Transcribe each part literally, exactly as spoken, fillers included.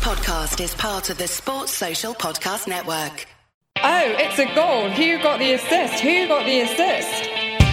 podcast is part of the Sports Social Podcast Network. Oh, it's a goal. Who got the assist? Who got the assist?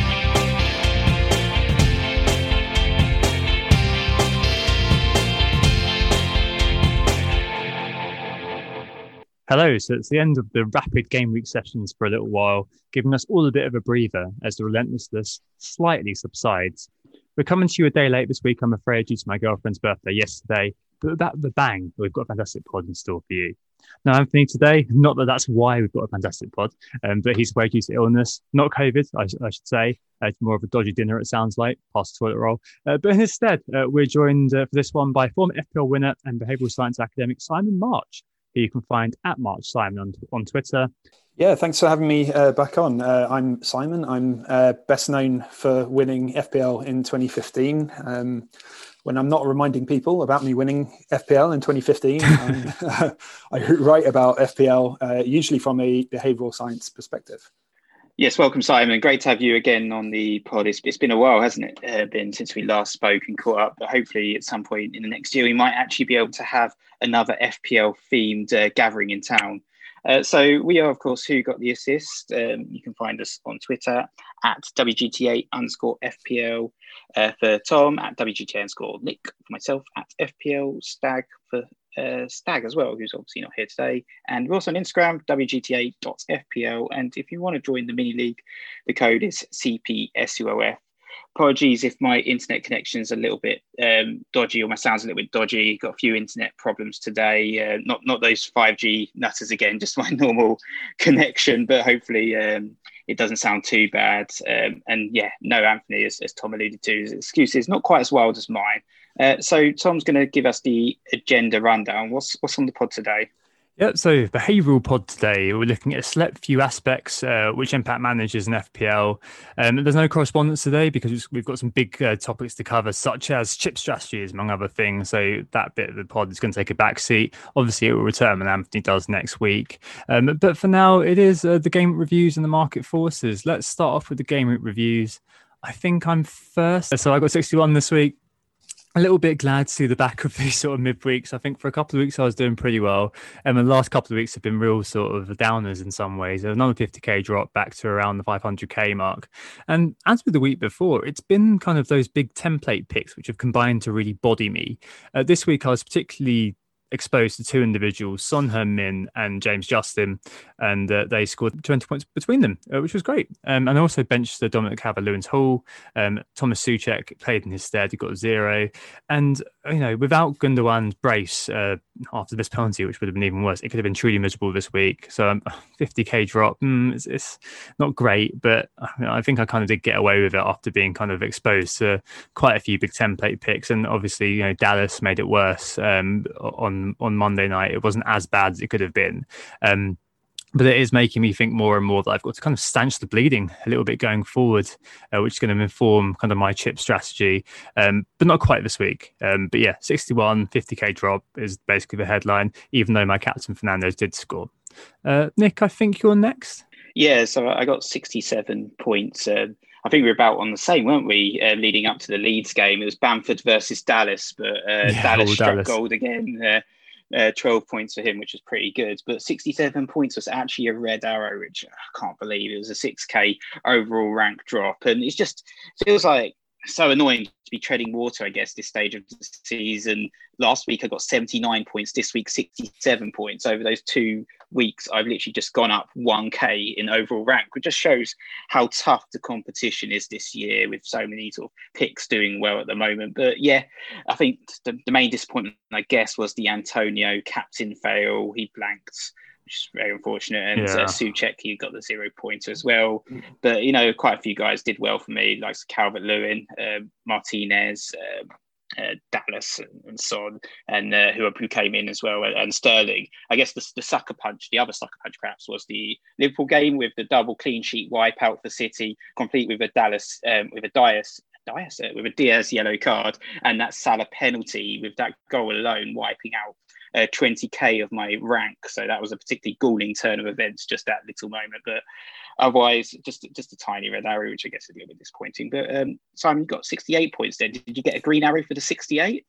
Hello, so it's the end of the rapid game week sessions for a little while, giving us all a bit of a breather as the relentlessness slightly subsides. We're coming to you a day late this week, I'm afraid, due to my girlfriend's birthday yesterday, but about the bang, we've got a fantastic pod in store for you. Now, Anthony, today, not that that's why we've got a fantastic pod, um, but he's away due to illness, not COVID, I, sh- I should say. Uh, it's more of a dodgy dinner, it sounds like, past toilet roll. Uh, but instead, uh, we're joined uh, for this one by former F P L winner and behavioural science academic Simon March, who you can find at March Simon on, on Twitter. Yeah, thanks for having me uh, back on. Uh, I'm Simon. I'm uh, best known for winning F P L in twenty fifteen. Um, when I'm not reminding people about me winning F P L in twenty fifteen, uh, I write about F P L, uh, usually from a behavioural science perspective. Yes, welcome, Simon. Great to have you again on the pod. It's, it's been a while, hasn't it, uh, been since we last spoke and caught up. But hopefully at some point in the next year, we might actually be able to have another F P L-themed uh, gathering in town. Uh, so we are, of course, Who Got the Assist. Um, you can find us on Twitter at W G T A underscore F P L uh, for Tom, at W G T A underscore Nick for myself, at F P L Stag for uh, Stag as well, who's obviously not here today. And we're also on Instagram, W G T A dot F P L. And if you want to join the mini league, the code is C P S U O F. Apologies if my internet connection is a little bit um, dodgy or my sound's a little bit dodgy. Got a few internet problems today. Uh, not not those five G nutters again, just my normal connection. But hopefully um, it doesn't sound too bad. Um, and yeah, no Anthony, as, as Tom alluded to, his excuses not quite as wild as mine. Uh, so Tom's going to give us the agenda rundown. What's what's on the pod today? Yep, so behavioural pod today, we're looking at a select few aspects uh, which impact managers in F P L. Um, there's no correspondence today because we've got some big uh, topics to cover, such as chip strategies, among other things. So that bit of the pod is going to take a back seat. Obviously, it will return when Anthony does next week. Um, but for now, it is uh, the game reviews and the market forces. Let's start off with the game reviews. I think I'm first. So I got sixty-one this week. A little bit glad to see the back of these sort of midweeks. I think for a couple of weeks I was doing pretty well. And the last couple of weeks have been real sort of downers in some ways. Another fifty k drop back to around the five hundred k mark. And as with the week before, it's been kind of those big template picks which have combined to really body me. Uh, this week I was particularly exposed to two individuals, Son Heung-min and James Justin, and uh, they scored twenty points between them, uh, which was great. Um, and I also benched the Dominic Calvert-Lewin-Hall. Um, Thomas Souček played in his stead, he got zero. And, you know, without Gundogan's brace uh, after this penalty, which would have been even worse, it could have been truly miserable this week. So um, fifty k drop, mm, it's, it's not great, but you know, I think I kind of did get away with it after being kind of exposed to quite a few big template picks. And obviously, you know, Dallas made it worse um, on on Monday night. It wasn't as bad as it could have been. Um, but it is making me think more and more that I've got to kind of stanch the bleeding a little bit going forward, uh, which is going to inform kind of my chip strategy, um, but not quite this week. Um, but yeah, sixty-one, fifty k drop is basically the headline, even though my captain Fernandes did score. Uh, Nick, I think you're next. Yeah, so I got sixty-seven points. Uh, I think we were about on the same, weren't we, uh, leading up to the Leeds game. It was Bamford versus Dallas, but uh, yeah, Dallas struck Dallas. gold again. Uh, Uh, twelve points for him, which was pretty good. But sixty-seven points was actually a red arrow, which I can't believe. It was a six k overall rank drop. And it's just feels like so annoying to be treading water, I guess, this stage of the season. Last week I got seventy-nine points. This week, sixty-seven points. Over those two weeks, I've literally just gone up one k in overall rank, which just shows how tough the competition is this year with so many sort of picks doing well at the moment. But yeah, I think the, the main disappointment, I guess, was the Antonio captain fail. He blanked, which is very unfortunate. And yeah. uh, Souček, he got the zero pointer as well. But, you know, quite a few guys did well for me, like Calvert-Lewin, uh, Martinez, uh, uh, Dallas and, and so on, and uh, who, who came in as well, and, and Sterling. I guess the, the sucker punch, the other sucker punch perhaps, was the Liverpool game with the double clean sheet wipeout for City, complete with a Dallas, um, with a Dias, Dias uh, with a Diaz yellow card, and that Salah penalty with that goal alone wiping out Uh, twenty k of my rank. So that was a particularly galling turn of events, just that little moment. But otherwise, just just a tiny red arrow, which I guess is a little bit disappointing. But um, Simon, you got sixty-eight points there. Did you get a green arrow for the sixty-eight?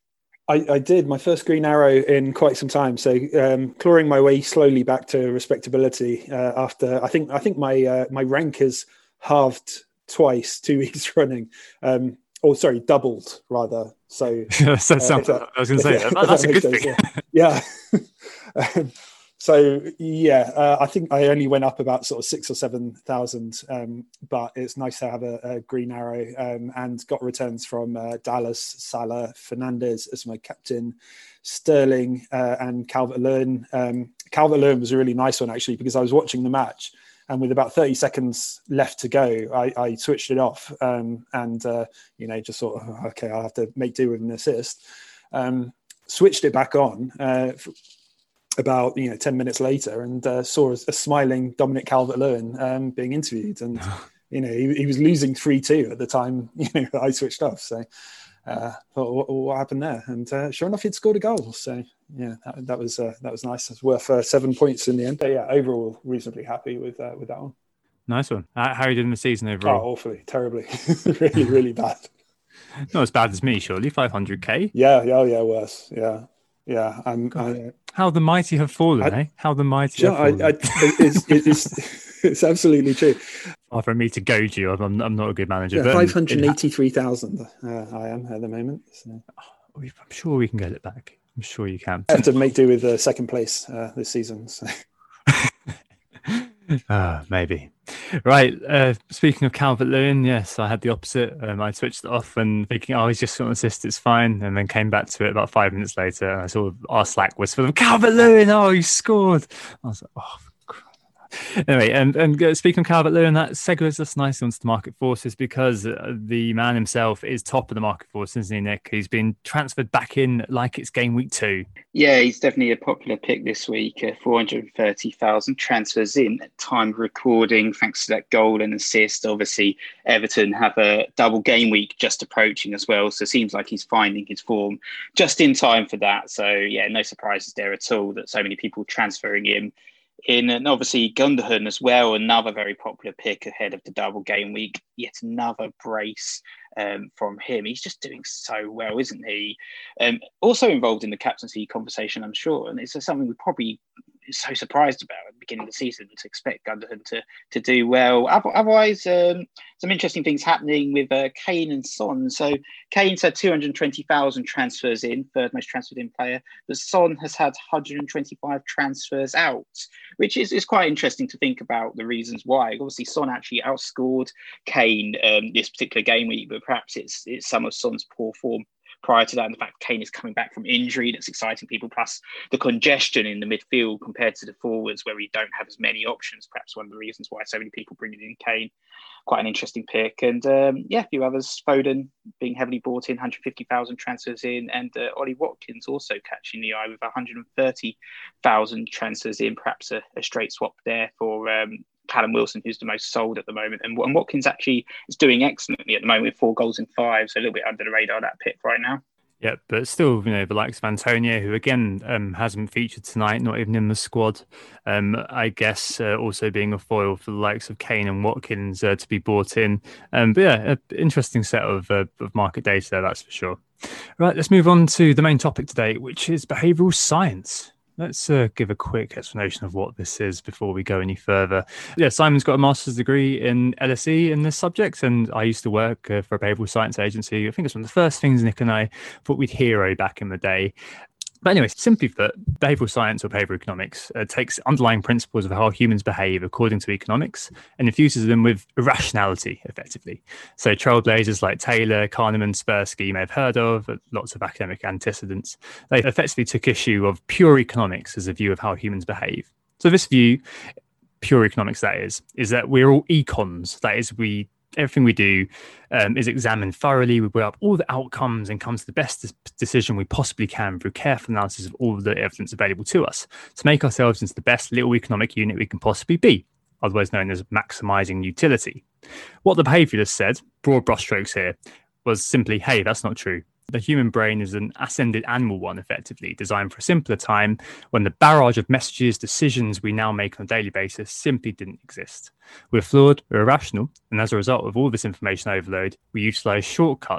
I, I did my first green arrow in quite some time. So um, clawing my way slowly back to respectability uh, after I think I think my uh, my rank has halved twice, two weeks running. Um, or sorry, doubled rather. So, so sounds, uh, that, I was going to say yeah, that, that's that a good sense, thing. Yeah. yeah. um, so yeah, uh, I think I only went up about sort of six or seven thousand, um, but it's nice to have a, a green arrow um, and got returns from uh, Dallas, Salah, Fernandez as my captain, Sterling uh, and Calvert-Lewin. Um, Calvert-Lewin was a really nice one actually because I was watching the match. And with about thirty seconds left to go, I, I switched it off um, and, uh, you know, just thought, oh, okay, I'll have to make do with an assist. Um, switched it back on uh, about, you know, ten minutes later and uh, saw a, a smiling Dominic Calvert-Lewin um, being interviewed. And, you know, he, he was losing three two at the time, you know, I switched off. So uh, thought, what, what happened there? And uh, sure enough, he'd scored a goal. So, yeah, that, that was uh, that was nice. It was worth uh, seven points in the end. But yeah, overall, reasonably happy with uh, with that one. Nice one. How are you doing the season overall? Oh, awfully, terribly, really, really bad. Not as bad as me, surely. five hundred K. Yeah, yeah, yeah, worse. Yeah, yeah. I'm. I, How the mighty have fallen, I, eh? How the mighty sure, have fallen. I, I, it's, it's, it's absolutely true. Oh, for me to goad you, I'm, I'm not a good manager. Yeah, five hundred eighty-three thousand uh, I am at the moment. So. Oh, I'm sure we can get it back. I'm sure you can. I have to make do with uh, second place uh, this season. So. uh, maybe. Right. Uh, speaking of Calvert-Lewin, yes, I had the opposite. Um, I switched it off and thinking, oh, he's just got an assist, it's fine. And then came back to it about five minutes later. And I saw our Slack was full of Calvert-Lewin. Oh, he scored. I was like, oh, anyway, and, and uh, speaking of Calvert-Lewin, that segues us nicely onto the market forces because uh, the man himself is top of the market forces, isn't he, Nick? He's been transferred back in like it's game week two. Yeah, he's definitely a popular pick this week. Uh, four hundred thirty thousand transfers in at time of recording, thanks to that goal and assist. Obviously, Everton have a double game week just approaching as well, so it seems like he's finding his form just in time for that. So, yeah, no surprises there at all that so many people transferring him. In and obviously Gundogan as well, another very popular pick ahead of the double game week. Yet another brace um, from him. He's just doing so well, isn't he? Um, also involved in the captaincy conversation, I'm sure, and it's something we probably so surprised about at the beginning of the season to expect Gundogan to to do well. Otherwise, um, some interesting things happening with uh, Kane and Son. So Kane's had two hundred twenty thousand transfers in, third most transferred in player, but Son has had one hundred twenty-five transfers out, which is, is quite interesting to think about the reasons why. Obviously, Son actually outscored Kane um, this particular game week, but perhaps it's it's some of Son's poor form prior to that, and the fact Kane is coming back from injury, that's exciting people, plus the congestion in the midfield compared to the forwards where we don't have as many options, perhaps one of the reasons why so many people bring in Kane. Quite an interesting pick. And um, yeah, a few others, Foden being heavily bought in, one hundred fifty thousand transfers in, and uh, Ollie Watkins also catching the eye with one hundred thirty thousand transfers in, perhaps a, a straight swap there for um, Callum Wilson, who's the most sold at the moment. And, and Watkins actually is doing excellently at the moment with four goals in five, so a little bit under the radar, that pick right now. Yeah, but still, you know, the likes of Antonio, who again um, hasn't featured tonight, not even in the squad. Um, I guess uh, also being a foil for the likes of Kane and Watkins uh, to be bought in. Um, but yeah, an interesting set of, uh, of market data there, that's for sure. Right, let's move on to the main topic today, which is behavioural science. Let's uh, give a quick explanation of what this is before we go any further. Yeah, Simon's got a master's degree in L S E in this subject, and I used to work uh, for a behavioural science agency. I think it's one of the first things Nick and I thought we'd hero back in the day. But anyway, simply put, behavioural science or behavioural economics uh, takes underlying principles of how humans behave according to economics and infuses them with irrationality, effectively. So trailblazers like Taylor, Kahneman, Tversky, you may have heard of, lots of academic antecedents. They effectively took issue of pure economics as a view of how humans behave. So this view, pure economics that is, is that we're all econs. That is, we everything we do um, is examined thoroughly. We weigh up all the outcomes and come to the best decision we possibly can through careful analysis of all the evidence available to us to make ourselves into the best little economic unit we can possibly be, otherwise known as maximizing utility. What the behavioralists said, broad brushstrokes here, was simply, hey, that's not true. The human brain is an ascended animal one, effectively, designed for a simpler time when the barrage of messages, decisions we now make on a daily basis simply didn't exist. We're flawed, we're irrational, and as a result of all this information overload, we utilize shortcuts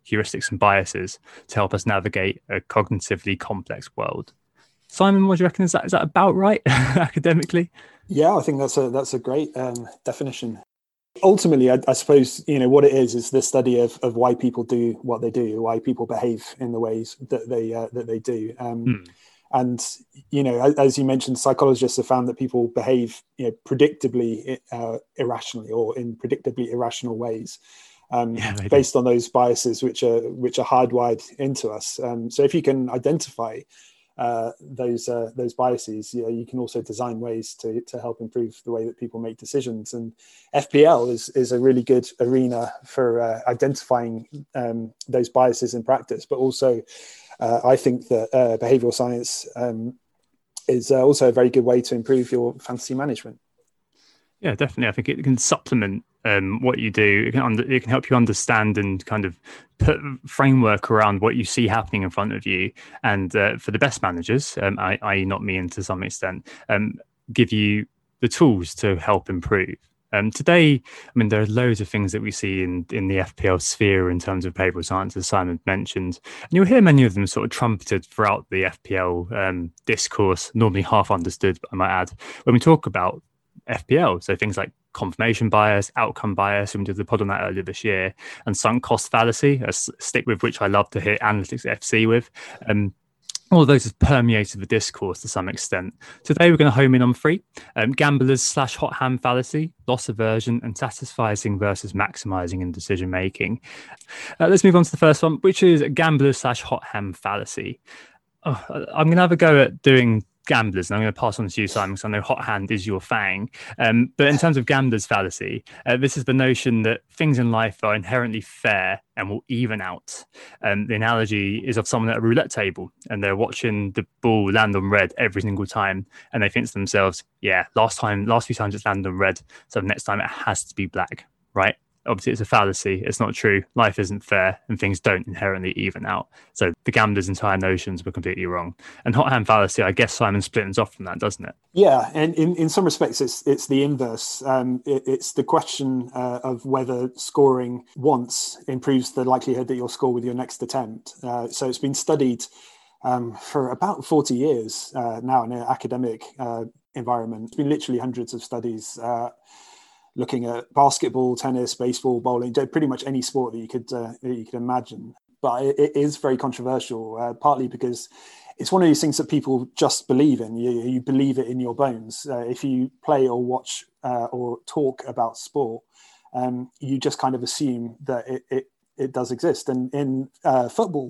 heuristics and biases to help us navigate a cognitively complex world. Simon, what do you reckon? Is that is that about right academically? Yeah, I think that's a that's a great um, definition. Ultimately, I, I suppose, you know, what it is is the study of, of why people do what they do, why people behave in the ways that they uh, that they do. Um, mm. And, you know, as you mentioned, psychologists have found that people behave, you know, predictably uh, irrationally or in predictably irrational ways, um, yeah, based on those biases which are which are hardwired into us. Um, so if you can identify uh, those uh, those biases, you know, you can also design ways to to help improve the way that people make decisions. And F P L is is a really good arena for uh, identifying um, those biases in practice, but also Uh, I think that uh, behavioural science um, is uh, also a very good way to improve your fantasy management. Yeah, definitely. I think it can supplement um, what you do. It can under, it can help you understand and kind of put framework around what you see happening in front of you. And uh, for the best managers, um, that is not me and to some extent, um, give you the tools to help improve. Um, today, I mean, there are loads of things that we see in, in the F P L sphere in terms of behavioural science, as Simon mentioned. And you'll hear many of them sort of trumpeted throughout the F P L um, discourse, normally half understood, I might add, when we talk about F P L. So things like confirmation bias, outcome bias, and we did the pod on that earlier this year, and sunk cost fallacy, a stick with which I love to hit Analytics F C with. Um, All of those have permeated the discourse to some extent. Today, we're going to home in on three. Um, gamblers slash hot hand fallacy, loss aversion, and satisficing versus maximizing in decision making. Uh, let's move on to the first one, which is gamblers slash hot hand fallacy. Oh, I'm going to have a go at doing gamblers, and I'm going to pass on to you, Simon, because I know hot hand is your thing. Um, but in terms of gamblers fallacy, uh, this is the notion that things in life are inherently fair and will even out. Um, the analogy is of someone at a roulette table, and they're watching the ball land on red every single time, and they think to themselves, yeah, last time, last few times it's landed on red, so next time it has to be black, right? Obviously, it's a fallacy. It's not true. Life isn't fair, and things don't inherently even out. So the gambler's entire notions were completely wrong. And hot hand fallacy, I guess Simon splits off from that, doesn't it? Yeah, and in, in some respects, it's it's the inverse. Um, it, it's the question uh, of whether scoring once improves the likelihood that you'll score with your next attempt. Uh, so it's been studied um, for about forty years uh, now in an academic uh, environment. It's been literally hundreds of studies uh, looking at basketball, tennis, baseball, bowling, pretty much any sport that you could uh, that you could imagine. But it, it is very controversial, uh, partly because it's one of these things that people just believe in. You, you believe it in your bones. Uh, if you play or watch uh, or talk about sport, um, you just kind of assume that it it, it does exist. And in uh, football,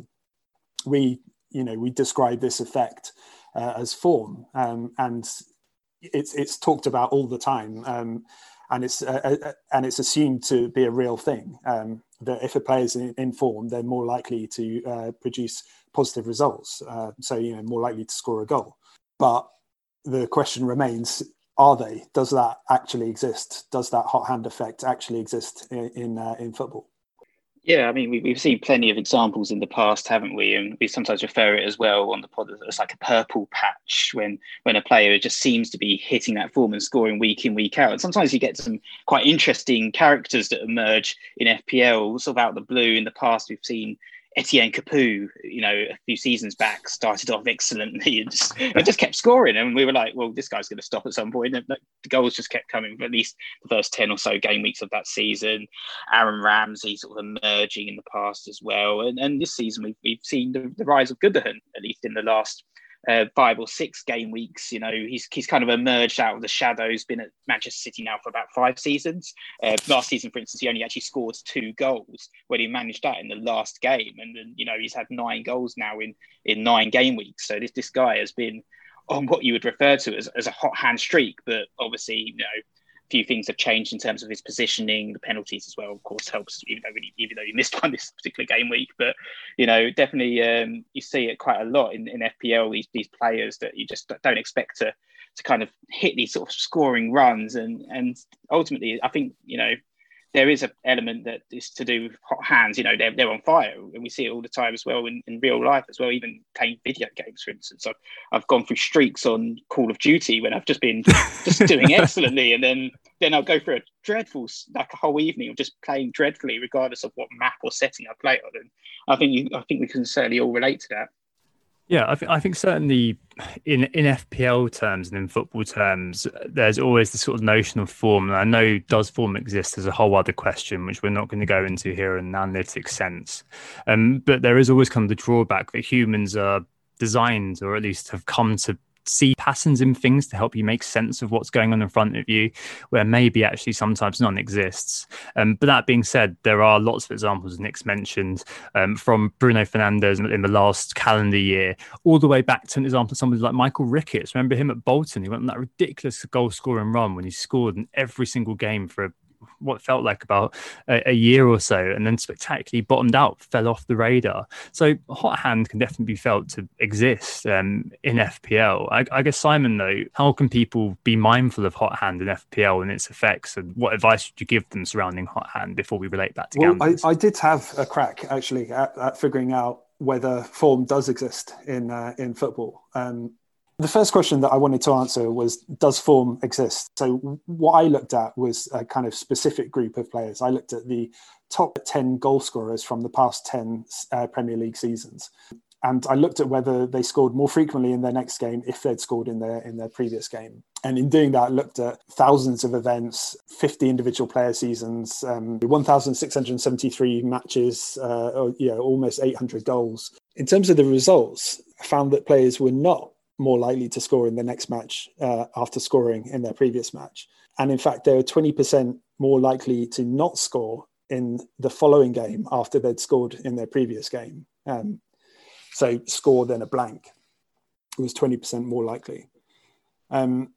we you know we describe this effect uh, as form, um, and it's it's talked about all the time. Um, And it's uh, uh, and it's assumed to be a real thing. Um, that if a player's in, in form, they're more likely to uh, produce positive results. Uh, so you know, more likely to score a goal. But the question remains: are they? Does that actually exist? Does that hot hand effect actually exist in in, uh, in football? Yeah, I mean, we, we've seen plenty of examples in the past, haven't we? And we sometimes refer it as well on the pod as like a purple patch when when a player just seems to be hitting that form and scoring week in, week out. And sometimes you get some quite interesting characters that emerge in F P L, sort of out of the blue. In the past, we've seen Etienne Capoue, you know, a few seasons back, started off excellently and just, and just kept scoring. And we were like, well, this guy's going to stop at some point. And the goals just kept coming for at least the first ten or so game weeks of that season. Aaron Ramsey sort of emerging in the past as well. And, and this season, we've, we've seen the, the rise of Gundogan, at least in the last uh, five or six game weeks. You know, he's he's kind of emerged out of the shadows, been at Manchester City now for about five seasons. Uh, last season, for instance, he only actually scored two goals when he managed that in the last game. And then, you know, he's had nine goals now in, in nine game weeks. So this, this guy has been on what you would refer to as, as a hot hand streak. But obviously, you know, a few things have changed in terms of his positioning. The penalties as well, of course, helps, even though, really, even though he missed one this particular game week. But, you know, definitely um, you see it quite a lot in, in F P L, these, these players that you just don't expect to to kind of hit these sort of scoring runs. And, and ultimately, I think, you know, there is an element that is to do with hot hands. You know, they're, they're on fire. And we see it all the time as well in, in real life as well, even playing video games, for instance. I've, I've gone through streaks on Call of Duty when I've just been just doing excellently. And then then I'll go through a dreadful, like a whole evening of just playing dreadfully, regardless of what map or setting I play on. And I think you, I think we can certainly all relate to that. Yeah, I think I think certainly in in F P L terms and in football terms, there's always this sort of notion of form. And I know, does form exist as a whole other question, which we're not going to go into here in an analytic sense. Um, but there is always kind of the drawback that humans are designed, or at least have come to see patterns in things to help you make sense of what's going on in front of you, where maybe actually sometimes none exists. Um, but that being said, there are lots of examples Nick's mentioned, um, from Bruno Fernandes in the last calendar year, all the way back to an example of somebody like Michael Ricketts. Remember him at Bolton? He went on that ridiculous goal scoring run when he scored in every single game for a what felt like about a, a year or so, and then spectacularly bottomed out, fell off the radar. So hot hand can definitely be felt to exist um, in F P L. I, I guess, Simon, though, how can people be mindful of hot hand in F P L and its effects, and what advice would you give them surrounding hot hand before we relate that to well, gamblers? I, I did have a crack actually at, at figuring out whether form does exist in uh, in football. Um, The first question that I wanted to answer was, does form exist? So what I looked at was a kind of specific group of players. I looked at the top ten goal scorers from the past ten uh, Premier League seasons. And I looked at whether they scored more frequently in their next game if they'd scored in their in their previous game. And in doing that, I looked at thousands of events, fifty individual player seasons, um, one thousand six hundred seventy-three matches, uh, or, you know, almost eight hundred goals. In terms of the results, I found that players were not more likely to score in the next match uh, after scoring in their previous match. And in fact, they were twenty percent more likely to not score in the following game after they'd scored in their previous game. Um, so score then a blank. It was twenty percent more likely. Um,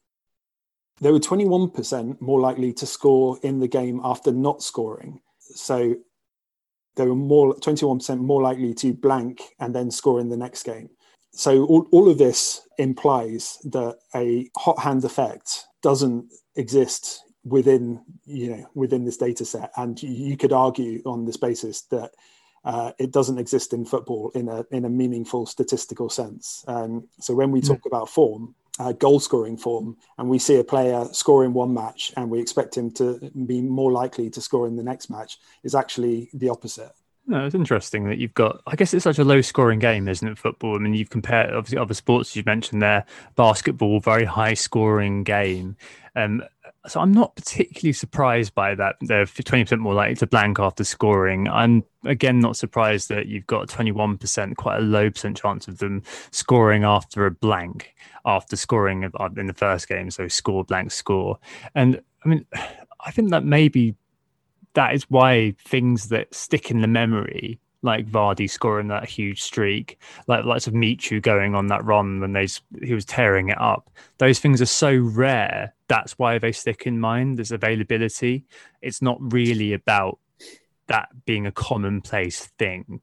they were twenty-one percent more likely to score in the game after not scoring. So they were more twenty-one percent more likely to blank and then score in the next game. So all, all of this implies that a hot hand effect doesn't exist within, you know, within this data set. And you, you could argue on this basis that uh, it doesn't exist in football in a in a meaningful statistical sense. Um, so when we talk mm. about form, uh, goal scoring form, and we see a player score in one match and we expect him to be more likely to score in the next match, is actually the opposite. No, it's interesting that you've got, I guess it's such a low scoring game, isn't it, football? I mean, you've compared, obviously, other sports you've mentioned there, basketball, very high scoring game. Um, so I'm not particularly surprised by that. They're twenty percent more likely to blank after scoring. I'm, again, not surprised that you've got twenty-one percent, quite a low percent chance of them scoring after a blank, after scoring in the first game. So score, blank, score. And I mean, I think that maybe that is why things that stick in the memory, like Vardy scoring that huge streak, like lots of Michu going on that run when they he was tearing it up, those things are so rare. That's why they stick in mind. There's availability. It's not really about that being a commonplace thing.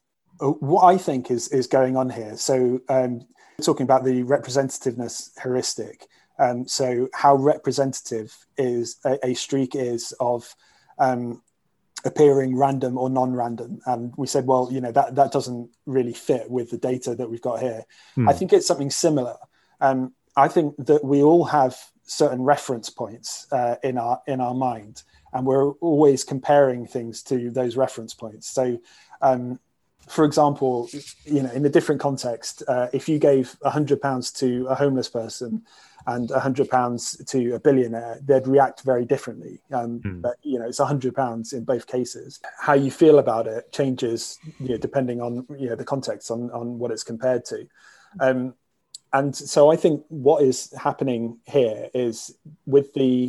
What I think is is going on here. So um, talking about the representativeness heuristic. Um, so how representative is a, a streak is of Um, appearing random or non-random, and we said, well, you know, that that doesn't really fit with the data that we've got here. Hmm. I think it's something similar. Um, I think that we all have certain reference points uh, in our in our mind, and we're always comparing things to those reference points. So, um, for example, you know, in a different context, uh, if you gave a hundred pounds to a homeless person and a hundred pounds to a billionaire, they'd react very differently. Um, mm. But, you know, it's a hundred pounds in both cases. How you feel about it changes, you know, depending on, you know, the context on, on what it's compared to. Um, and so I think what is happening here is with the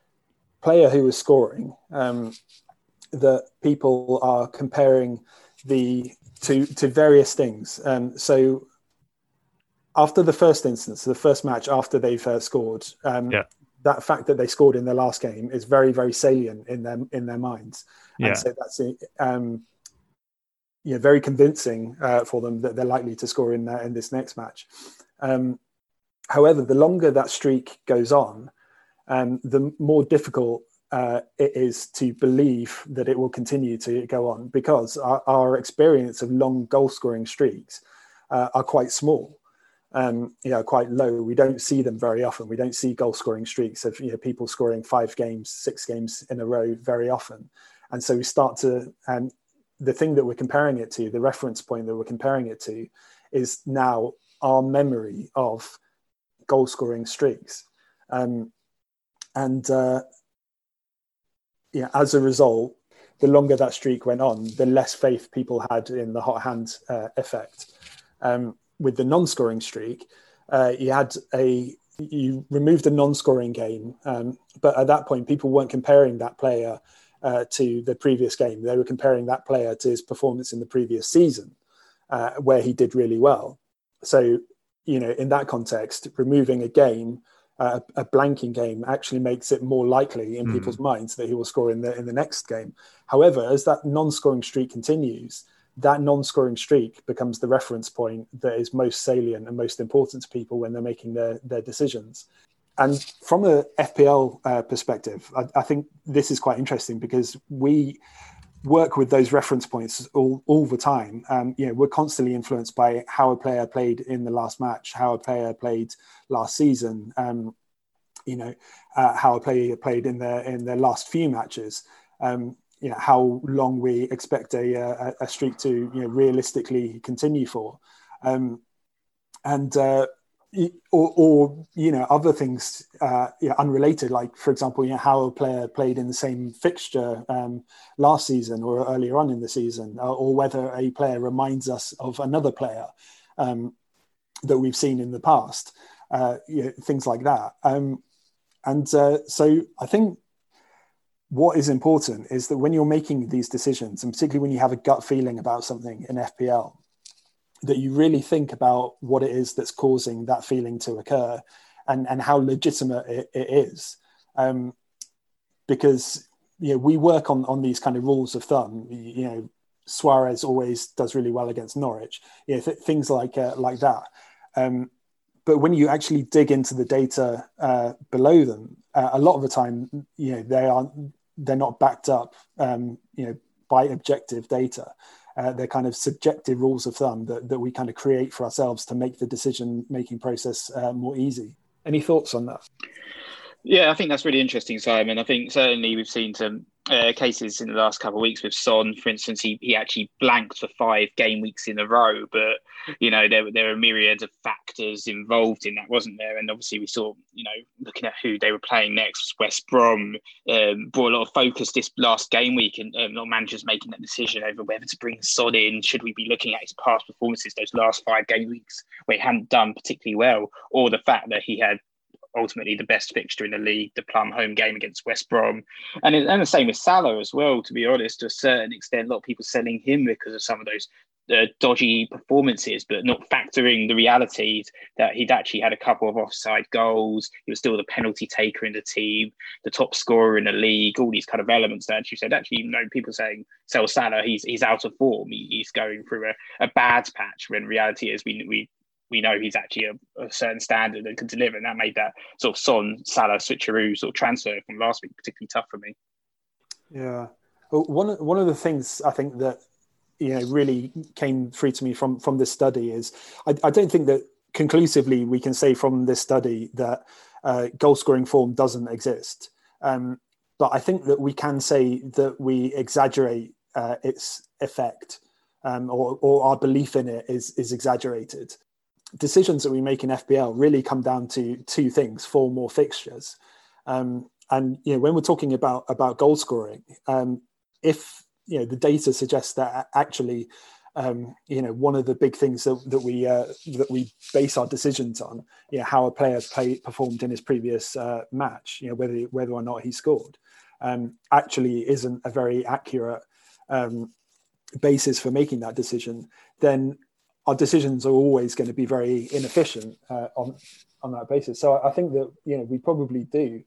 player who is scoring, um, that people are comparing the to, to various things. Um, so after the first instance, the first match after they've uh, scored, um, yeah. that fact that they scored in their last game is very, very salient in their in their minds, and yeah. so that's um, you know, very convincing uh, for them that they're likely to score in uh, in this next match. Um, however, the longer that streak goes on, um, the more difficult uh, it is to believe that it will continue to go on, because our, our experience of long goal scoring streaks uh, are quite small. um, you know, quite low. We don't see them very often. We don't see goal scoring streaks of, you know, people scoring five games, six games in a row very often. And so we start to, and the thing that we're comparing it to, the reference point that we're comparing it to, is now our memory of goal scoring streaks. Um, and uh, yeah, as a result, the longer that streak went on, the less faith people had in the hot hand uh, effect. Um, with the non-scoring streak, uh, you had a you removed a non-scoring game, um, but at that point, people weren't comparing that player uh, to the previous game. They were comparing that player to his performance in the previous season, uh, where he did really well. So, you know, in that context, removing a game, uh, a blanking game, actually makes it more likely in mm. people's minds that he will score in the in the next game. However, as that non-scoring streak continues, that non-scoring streak becomes the reference point that is most salient and most important to people when they're making their, their decisions. And from a F P L uh, perspective, I, I think this is quite interesting because we work with those reference points all, all the time. Um, you know, we're constantly influenced by how a player played in the last match, how a player played last season, um, you know, uh, how a player played in their, in their last few matches. Um, you know, how long we expect a, a, a streak to, you know, realistically continue for. Um, and, uh, or, or, you know, other things uh, you know, unrelated, like, for example, you know, how a player played in the same fixture um, last season or earlier on in the season, uh, or whether a player reminds us of another player um, that we've seen in the past, uh, you know, things like that. Um, and uh, so I think, what is important is that when you're making these decisions, and particularly when you have a gut feeling about something in F P L, that you really think about what it is that's causing that feeling to occur and, and how legitimate it, it is. Um, because, you know, we work on, on these kind of rules of thumb. You know, Suarez always does really well against Norwich, you know, th- things like, uh, like that. Um, but when you actually dig into the data uh, below them, uh, a lot of the time, you know, they are they're not backed up, um, you know, by objective data. Uh, they're kind of subjective rules of thumb that, that we kind of create for ourselves to make the decision-making process uh, more easy. Any thoughts on that? Yeah, I think that's really interesting, Simon. I think certainly we've seen some uh, cases in the last couple of weeks with Son, for instance. He he actually blanked for five game weeks in a row, but you know there there are myriad of factors involved in that, wasn't there? And obviously we saw, you know, looking at who they were playing next, West Brom um, brought a lot of focus this last game week, and um, a lot of managers making that decision over whether to bring Son in. Should we be looking at his past performances those last five game weeks where he hadn't done particularly well, or the fact that he had ultimately the best fixture in the league, the plum home game against West Brom. And, it, and the same with Salah as well, to be honest, to a certain extent. A lot of people selling him because of some of those uh, dodgy performances, but not factoring the realities that he'd actually had a couple of offside goals. He was still the penalty taker in the team, the top scorer in the league, all these kind of elements that you said, actually, you know, people saying, sell Salah, he's he's out of form. He, he's going through a, a bad patch, when reality is we we we know he's actually a, a certain standard and can deliver. And that made that sort of Son, Salah switcheroo sort of transfer from last week particularly tough for me. Yeah. Well, one, one of the things I think that, you know, really came through to me from, from this study is I, I don't think that conclusively we can say from this study that uh, goal scoring form doesn't exist. Um, but I think that we can say that we exaggerate uh, its effect, um, or, or our belief in it is, is exaggerated. Decisions that we make in F P L really come down to two things: form or fixtures. Um, and you know, when we're talking about about goal scoring, um, if you know the data suggests that actually, um, you know, one of the big things that, that we uh, that we base our decisions on, you know, how a player play, performed in his previous uh, match, you know, whether whether or not he scored, um, actually isn't a very accurate um, basis for making that decision, then our decisions are always going to be very inefficient uh, on on that basis. So I think that, you know, we probably do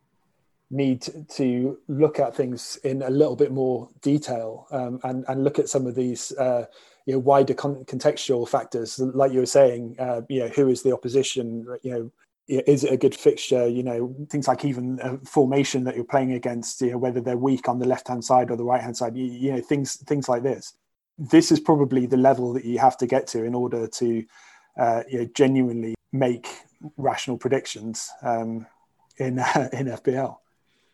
need to look at things in a little bit more detail, um, and and look at some of these uh, you know, wider con- contextual factors, like you were saying. Uh, you know, who is the opposition? You know, is it a good fixture? You know, things like even a formation that you're playing against. You know, whether they're weak on the left hand side or the right hand side. You, you know, things things like this. This is probably the level that you have to get to in order to uh, you know, genuinely make rational predictions um, in uh, in F P L.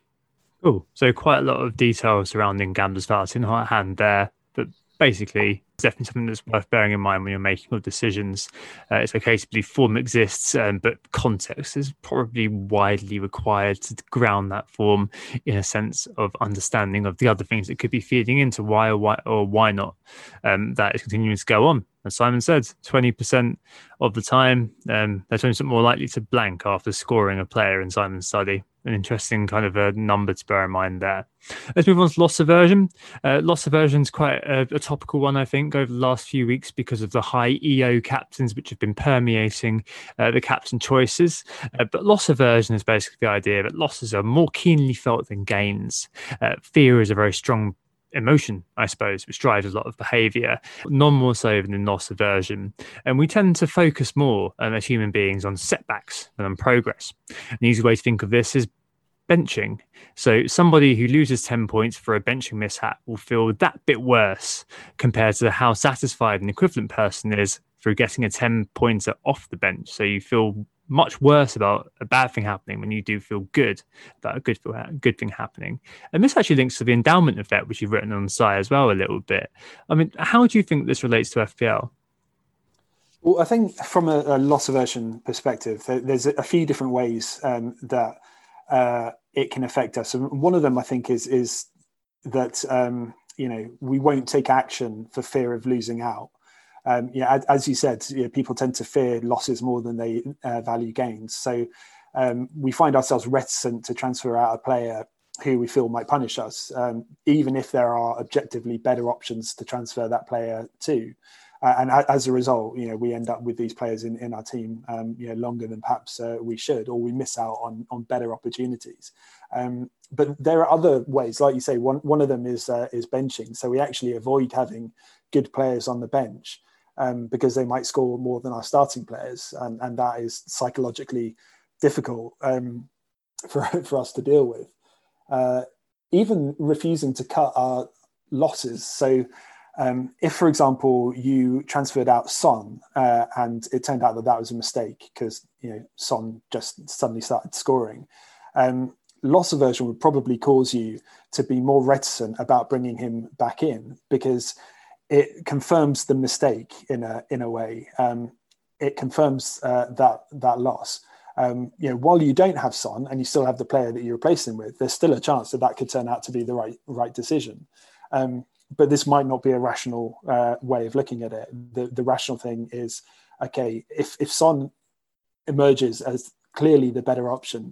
Cool. So quite a lot of detail surrounding gamblers' fallacy in hot hand there, but basically it's definitely something that's worth bearing in mind when you're making your decisions. Uh, it's okay to believe form exists, um, but context is probably widely required to ground that form in a sense of understanding of the other things that could be feeding into why or why or why not um, that is continuing to go on. As Simon said, twenty percent of the time, um, they're twenty percent more likely to blank after scoring a player in Simon's study. An interesting kind of a number to bear in mind there. Let's move on to loss aversion. Uh, loss aversion is quite a, a topical one, I think, over the last few weeks because of the high E O captains which have been permeating uh, the captain choices. Uh, but loss aversion is basically the idea that losses are more keenly felt than gains. Uh, fear is a very strong emotion, I suppose, which drives a lot of behaviour, none more so than in loss aversion. And we tend to focus more um, as human beings on setbacks than on progress. An easy way to think of this is benching. So somebody who loses ten points for a benching mishap will feel that bit worse compared to how satisfied an equivalent person is through getting a ten pointer off the bench. So you feel much worse about a bad thing happening when you do feel good about a good, good thing happening. And this actually links to the endowment effect, which you've written on the side as well a little bit. I mean, how do you think this relates to F P L? Well, I think from a, a loss aversion perspective, there, there's a few different ways um, that uh, it can affect us. And one of them, I think, is is that um, you know we won't take action for fear of losing out. Um, yeah, as, as you said, you know, people tend to fear losses more than they uh, value gains. So um, we find ourselves reticent to transfer out a player who we feel might punish us, um, even if there are objectively better options to transfer that player to. Uh, and a, as a result, you know, we end up with these players in, in our team, um, you know, longer than perhaps uh, we should, or we miss out on on better opportunities. Um, but there are other ways, like you say. One one of them is uh, is benching. So we actually avoid having good players on the bench um, because they might score more than our starting players, and, and that is psychologically difficult um, for for us to deal with. Uh, even refusing to cut our losses. So. Um, if, for example, you transferred out Son uh, and it turned out that that was a mistake because you know Son just suddenly started scoring, um, loss aversion would probably cause you to be more reticent about bringing him back in because it confirms the mistake in a in a way. Um, it confirms uh, that that loss. Um, you know, while you don't have Son and you still have the player that you replace him with, there's still a chance that that could turn out to be the right right decision. Um, But this might not be a rational uh, way of looking at it. The, the rational thing is, okay, if, if Son emerges as clearly the better option,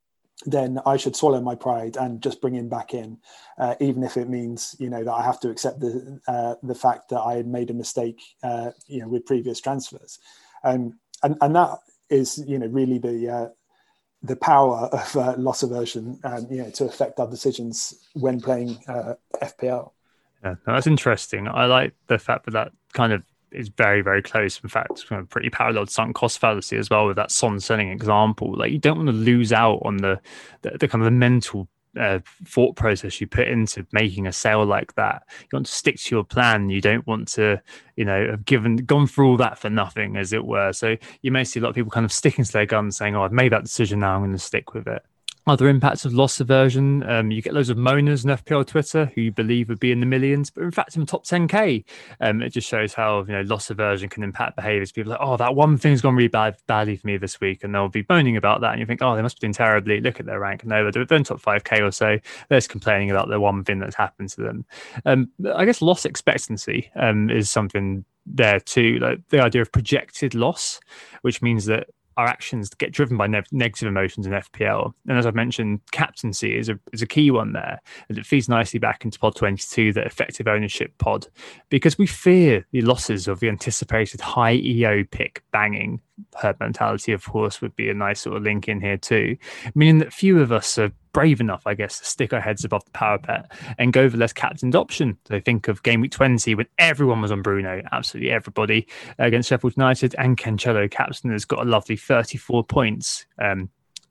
then I should swallow my pride and just bring him back in, uh, even if it means, you know, that I have to accept the uh, the fact that I had made a mistake, uh, you know, with previous transfers. Um, and, and that is, you know, really the uh, the power of uh, loss aversion, um, you know, to affect our decisions when playing uh, F P L. Yeah, that's interesting. I like the fact that that kind of is very, very close. In fact, kind of pretty parallel to sunk cost fallacy as well with that Son selling example. Like you don't want to lose out on the the, the kind of the mental uh, thought process you put into making a sale like that. You want to stick to your plan. You don't want to, you know, have given gone through all that for nothing, as it were. So you may see a lot of people kind of sticking to their guns, saying, "Oh, I've made that decision now. I'm going to stick with it." Other impacts of loss aversion, um, you get loads of moaners on F P L Twitter who you believe would be in the millions, but in fact in the top ten K. Um, it just shows how you know loss aversion can impact behaviours. People are like, oh, that one thing's gone really bad, badly for me this week, and they'll be moaning about that, and you think, oh, they must be doing terribly. Look at their rank, no, they're in top five K or so. They're just complaining about the one thing that's happened to them. Um, I guess loss expectancy um, is something there too, like the idea of projected loss, which means that our actions get driven by ne- negative emotions in F P L. And as I've mentioned, captaincy is a is a key one there. And it feeds nicely back into pod twenty-two, the effective ownership pod, because we fear the losses of the anticipated high E O pick banging. Herd mentality, of course, would be a nice sort of link in here too, meaning that few of us are brave enough, I guess, to stick our heads above the parapet and go for less captained option. So think of game week twenty when everyone was on Bruno, absolutely everybody, against Sheffield United, and Cancelo captain has got a lovely thirty-four points. Um,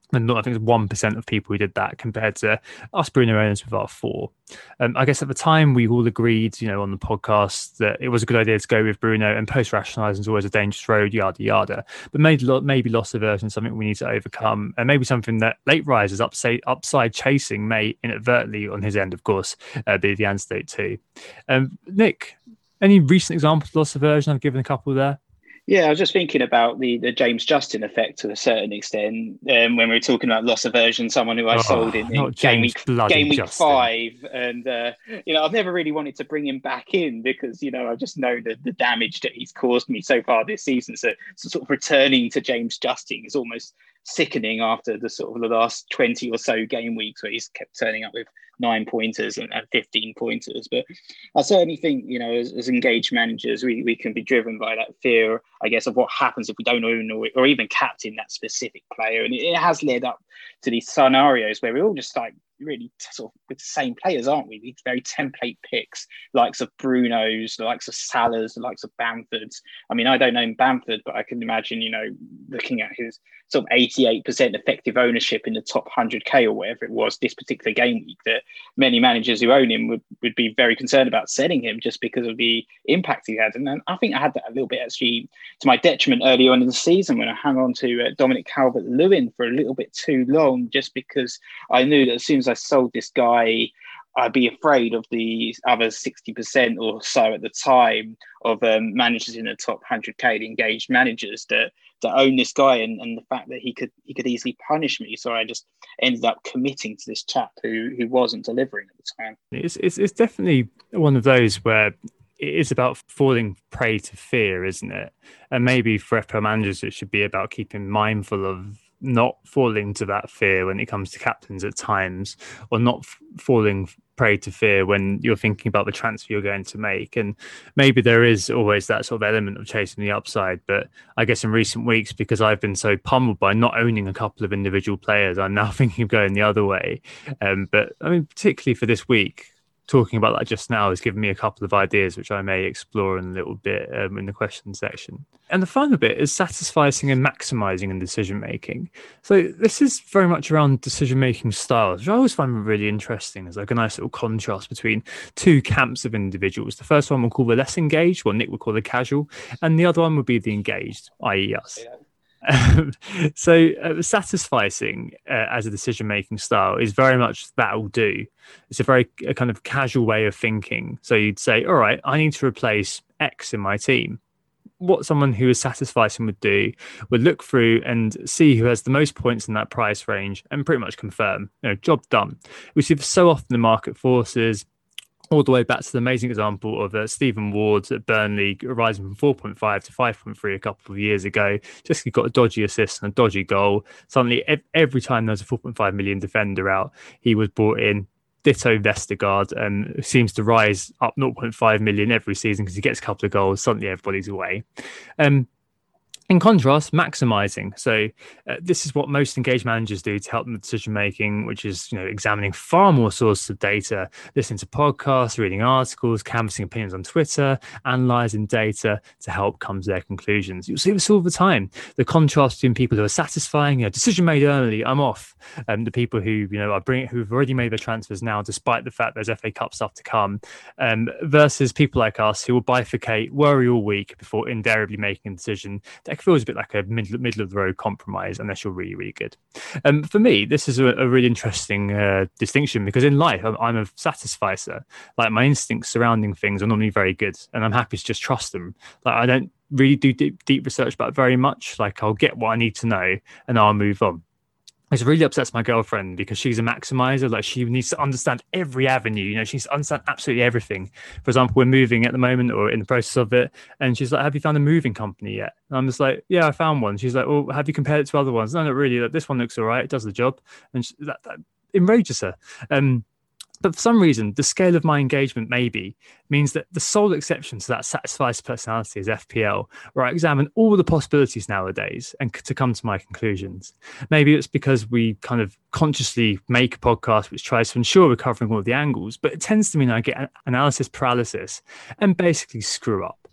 And I think it's one percent of people who did that compared to us Bruno owners with our four. Um, I guess at the time we all agreed, you know, on the podcast that it was a good idea to go with Bruno, and post-rationalising is always a dangerous road, yada, yada. But maybe, maybe loss aversion is something we need to overcome, and maybe something that late risers upside, upside chasing may inadvertently, on his end, of course, uh, be the end state too. Um, Nick, any recent examples of loss aversion? I've given a couple there. Yeah, I was just thinking about the, the James Justin effect to a certain extent. Um, when we were talking about loss aversion, someone who I oh, sold in, in game week, game week five, and uh, you know, I've never really wanted to bring him back in because you know I just know the, the damage that he's caused me so far this season. So, so sort of returning to James Justin is almost sickening after the sort of the last twenty or so game weeks where he's kept turning up with nine pointers and, and fifteen pointers. But I certainly think, you know, as, as engaged managers, we, we can be driven by that fear, I guess, of what happens if we don't own or, or even captain that specific player. And it, it has led up to these scenarios where we're all just like really sort of with the same players, aren't we? These very template picks, likes of Bruno's, the likes of Salah's, the likes of Bamford's. I mean, I don't know Bamford, but I can imagine, you know, looking at his sort of eighty-eight percent effective ownership in the top one hundred K or whatever it was this particular game week, that many managers who own him would, would be very concerned about selling him just because of the impact he had. And then I think I had that a little bit actually to my detriment early on in the season when I hung on to uh, Dominic Calvert-Lewin for a little bit too long, just because I knew that as soon as I sold this guy, I'd be afraid of the other sixty percent or so at the time of um, managers in the top one hundred K, the engaged managers that that own this guy, and, and the fact that he could he could easily punish me. So I just ended up committing to this chap who who wasn't delivering at the time. It's it's, it's definitely one of those where it is about falling prey to fear, isn't it? And maybe for F P L managers, it should be about keeping mindful of not falling to that fear when it comes to captains at times, or not f- falling prey to fear when you're thinking about the transfer you're going to make. And maybe there is always that sort of element of chasing the upside, but I guess in recent weeks, because I've been so pummeled by not owning a couple of individual players, I'm now thinking of going the other way. Um, but I mean, particularly for this week, talking about that just now has given me a couple of ideas which I may explore in a little bit um, in the question section. And the final bit is satisficing and maximising in decision making. So this is very much around decision making styles, which I always find really interesting. There's like a nice little contrast between two camps of individuals. The first one we'll call the less engaged, what Nick would call the casual, and the other one would be the engaged, that is us. Yeah. Um, so uh, satisficing uh, as a decision-making style is very much that'll do. It's a very a kind of casual way of thinking. So you'd say, all right, I need to replace X in my team. What someone who is satisficing would do would look through and see who has the most points in that price range and pretty much confirm, you know, job done. We see this so often in market forces, all the way back to the amazing example of uh, Stephen Ward at Burnley rising from four point five to five point three a couple of years ago. Just he got a dodgy assist and a dodgy goal. Suddenly, ev- every time there's a four point five million defender out, he was brought in. Ditto Vestergaard, and um, seems to rise up zero point five million every season because he gets a couple of goals. Suddenly, everybody's away. Um, In contrast, maximising. So uh, this is what most engaged managers do to help them with decision making, which is, you know, examining far more sources of data, listening to podcasts, reading articles, canvassing opinions on Twitter, analysing data to help come to their conclusions. You'll see this all the time. The contrast between people who are satisfying, you know, decision made early, I'm off. Um, the people who, you know, are bringing, who've already made their transfers now, despite the fact there's F A Cup stuff to come, um, versus people like us who will bifurcate, worry all week before invariably making a decision that feels a bit like a middle, middle of the road compromise unless you're really, really good. Um, for me, this is a, a really interesting uh, distinction because in life, I'm, I'm a satisficer. Like my instincts surrounding things are normally very good and I'm happy to just trust them. Like I don't really do deep, deep research about it very much. Like I'll get what I need to know and I'll move on. It really upsets my girlfriend because she's a maximizer. Like she needs to understand every avenue. You know, she needs to understand absolutely everything. For example, we're moving at the moment or in the process of it. And she's like, have you found a moving company yet? And I'm just like, yeah, I found one. She's like, well, have you compared it to other ones? No, not really. Like, this one looks all right. It does the job. And she, that, that enrages her. Um, But for some reason, the scale of my engagement maybe means that the sole exception to that satisfied personality is F P L, where I examine all the possibilities nowadays and c- to come to my conclusions. Maybe it's because we kind of consciously make a podcast which tries to ensure we're covering all of the angles, but it tends to mean I get an analysis paralysis and basically screw up.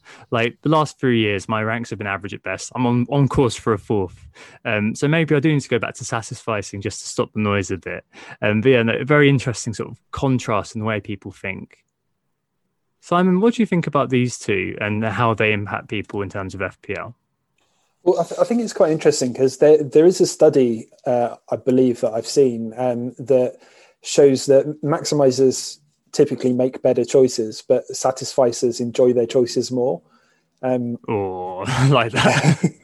Like the last three years, my ranks have been average at best. I'm on, on course for a fourth. Um, so maybe I do need to go back to satisficing just to stop the noise a bit. Um, but yeah, no, a very interesting sort of contrast in the way people think. Simon, what do you think about these two and how they impact people in terms of F P L? Well, I, th- I think it's quite interesting because there there is a study, uh, I believe, that I've seen um, that shows that maximisers typically make better choices, but satisficers enjoy their choices more. Um, oh, I like that.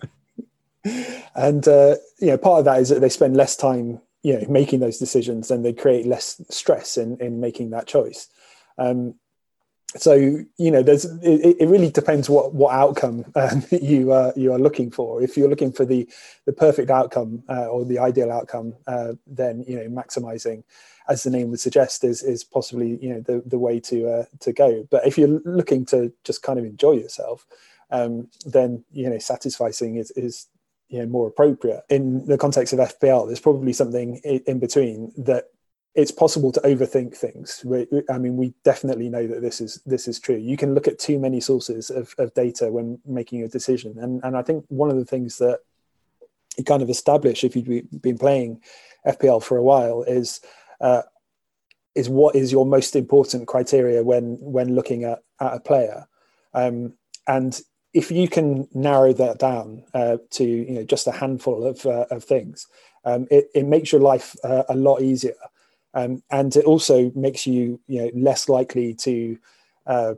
and uh, you know, part of that is that they spend less time, you know, making those decisions, and they create less stress in in making that choice. Um, So, you know, there's it, it really depends what what outcome um, you uh, you are looking for. If you're looking for the the perfect outcome uh, or the ideal outcome, uh, then, you know, maximizing, as the name would suggest, is is possibly, you know, the the way to uh, to go. But if you're looking to just kind of enjoy yourself, um, then, you know, satisficing is is you know more appropriate in the context of F P L. There's probably something in, in between that. It's possible to overthink things. I mean, we definitely know that this is this is true. You can look at too many sources of, of data when making a decision. And, and I think one of the things that you kind of establish if you've been playing F P L for a while is uh, is what is your most important criteria when when looking at, at a player. Um, and if you can narrow that down uh, to, you know, just a handful of, uh, of things, um, it, it makes your life uh, a lot easier. Um, and it also makes you, you know, less likely to uh,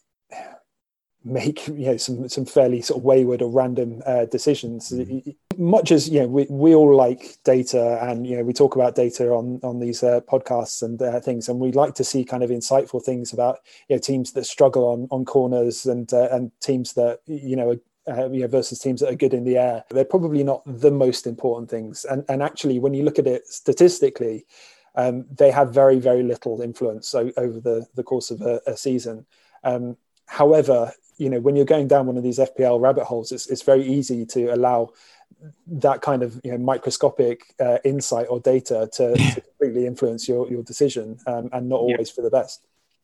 make, you know, some some fairly sort of wayward or random uh, decisions. Mm-hmm. Much as, you know, we, we all like data, and, you know, we talk about data on on these uh, podcasts and uh, things, and we like to see kind of insightful things about, you know, teams that struggle on on corners and uh, and teams that, you know, Uh, you know, versus teams that are good in the air. They're probably not the most important things. And and actually, when you look at it statistically, um, they have very, very little influence o- over the, the course of a, a season. Um, however, you know, when you're going down one of these F P L rabbit holes, it's, it's very easy to allow that kind of, you know, microscopic uh, insight or data to, to completely influence your, your decision, um, and not always yeah. for the best.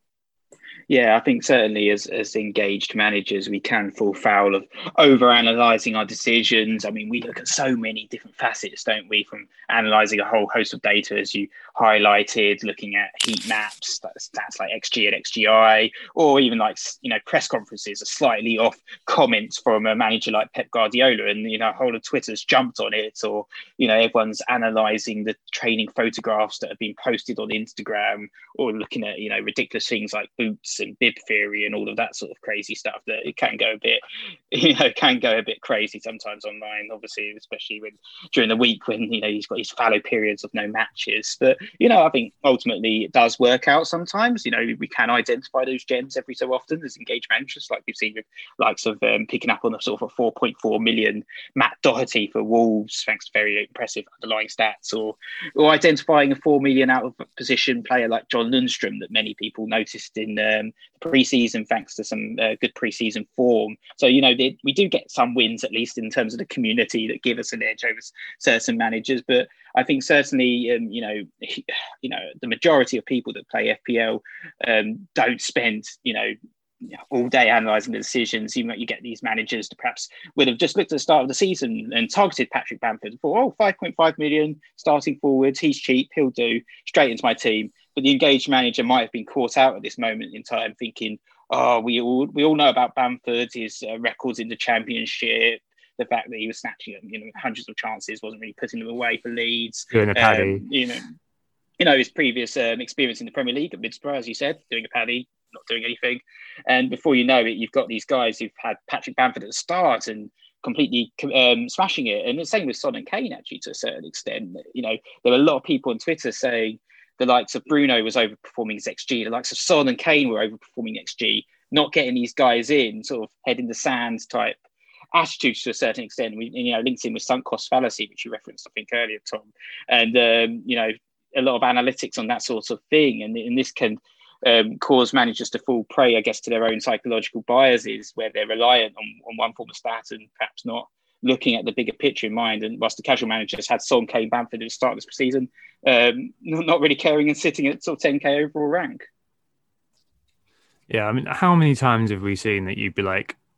Yeah, I think certainly as as engaged managers, we can fall foul of over-analysing our decisions. I mean, we look at so many different facets, don't we? From analysing a whole host of data, as you highlighted, looking at heat maps, stats like X G and X G I, or even like, you know, press conferences are slightly off comments from a manager like Pep Guardiola, and, you know, a whole of Twitter's jumped on it, or, you know, everyone's analysing the training photographs that have been posted on Instagram, or looking at, you know, ridiculous things like boots and bib theory and all of that sort of crazy stuff that it can go a bit, you know, can go a bit crazy sometimes online, obviously, especially when during the week when, you know, he's got his fallow periods of no matches. But, you know, I think ultimately it does work out sometimes. You know, we can identify those gems every so often as engaged managers, like we've seen with likes of um, picking up on a sort of a four point four million Matt Doherty for Wolves, thanks to very impressive underlying stats, or or identifying a four million out of position player like John Lundstrom that many people noticed in um, pre-season thanks to some uh, good pre-season form. So, you know, they, we do get some wins, at least in terms of the community, that give us an edge over certain managers. But I think certainly, um, you know, you know, the majority of people that play F P L um, don't spend, you know, all day analysing the decisions. You, you get these managers that perhaps would have just looked at the start of the season and targeted Patrick Bamford and thought, oh, five point five million starting forwards, he's cheap, he'll do, straight into my team. But the engaged manager might have been caught out at this moment in time thinking, oh, we all we all know about Bamford, his uh, records in the Championship, the fact that he was snatching, you know, hundreds of chances, wasn't really putting them away for Leeds. Doing a paddy. Um, you know, you know, his previous um, experience in the Premier League at Middlesbrough, as you said, doing a paddy, not doing anything. And before you know it, you've got these guys who've had Patrick Bamford at the start and completely um, smashing it. And the same with Son and Kane, actually, to a certain extent. You know, there were a lot of people on Twitter saying the likes of Bruno was overperforming his X G, the likes of Son and Kane were overperforming X G, not getting these guys in, sort of head in the sand type attitudes to a certain extent. We, you know, links in with sunk cost fallacy, which you referenced, I think, earlier, Tom. And, um, you know, a lot of analytics on that sort of thing. And, and this can um, cause managers to fall prey, I guess, to their own psychological biases, where they're reliant on, on one form of stat and perhaps not looking at the bigger picture in mind. And whilst the casual managers had Son, Kane, Bamford at the start of this season, um, not really caring and sitting at sort of ten K overall rank. Yeah, I mean, how many times have we seen that you'd be like,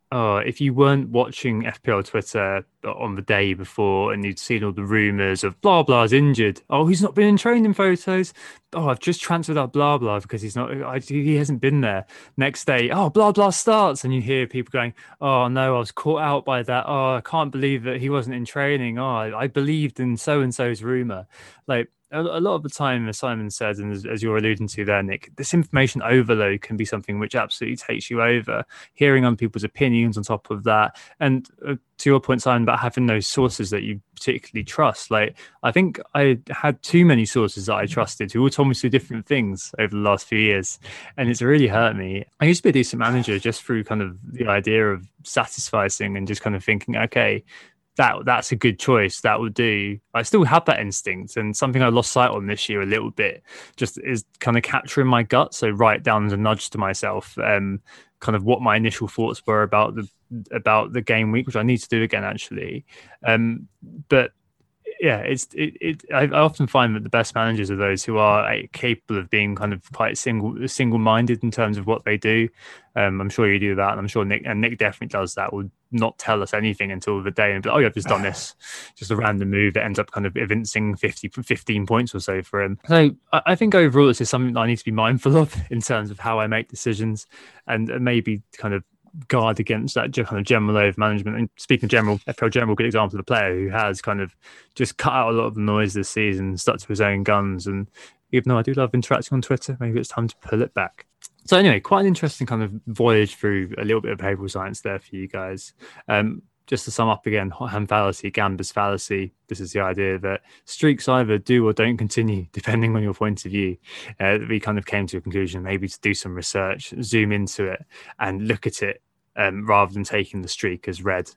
oh, if you weren't watching F P L Twitter on the day before and you'd seen all the rumours of blah blah's injured. Oh, he's not been in training photos. Oh, I've just transferred out blah blah because he's not. I, he hasn't been there. Next day, oh, blah blah starts, and you hear people going, "Oh no, I was caught out by that. Oh, I can't believe that he wasn't in training. Oh, I, I believed in so and so's rumor." Like a, a lot of the time, as Simon said, and as, as you're alluding to there, Nick, this information overload can be something which absolutely takes you over. Hearing on people's opinions on top of that, and uh, to your point, Simon, about having those sources that you particularly trust. Like, I think I had too many sources that I trusted who all told me two different things over the last few years, and it's really hurt me. I used to be a decent manager just through kind of the idea of satisficing and just kind of thinking, okay, that that's a good choice, that will do. I still have that instinct, and something I lost sight on this year a little bit just is kind of capturing my gut. So write down as a nudge to myself, um, kind of what my initial thoughts were about the about the game week, which I need to do again actually. Um, but yeah, it's it, it. I often find that the best managers are those who are uh, capable of being kind of quite single single-minded in terms of what they do. Um, I'm sure you do that, and I'm sure Nick and Nick definitely does that. Would not tell us anything until the day and be like, oh, yeah, I've just done this. Just a random move that ends up kind of evincing fifty, fifteen points or so for him. So I, I think overall this is something that I need to be mindful of in terms of how I make decisions, and maybe kind of guard against that kind of general over management. And speaking of general, F P L General, good example of a player who has kind of just cut out a lot of the noise this season, stuck to his own guns. And even though I do love interacting on Twitter, maybe it's time to pull it back. So anyway, quite an interesting kind of voyage through a little bit of behavioural science there for you guys. Um, just to sum up again, hot hand fallacy, Gamba's fallacy. This is the idea that streaks either do or don't continue, depending on your point of view. Uh, we kind of came to a conclusion, maybe to do some research, zoom into it and look at it um, rather than taking the streak as read,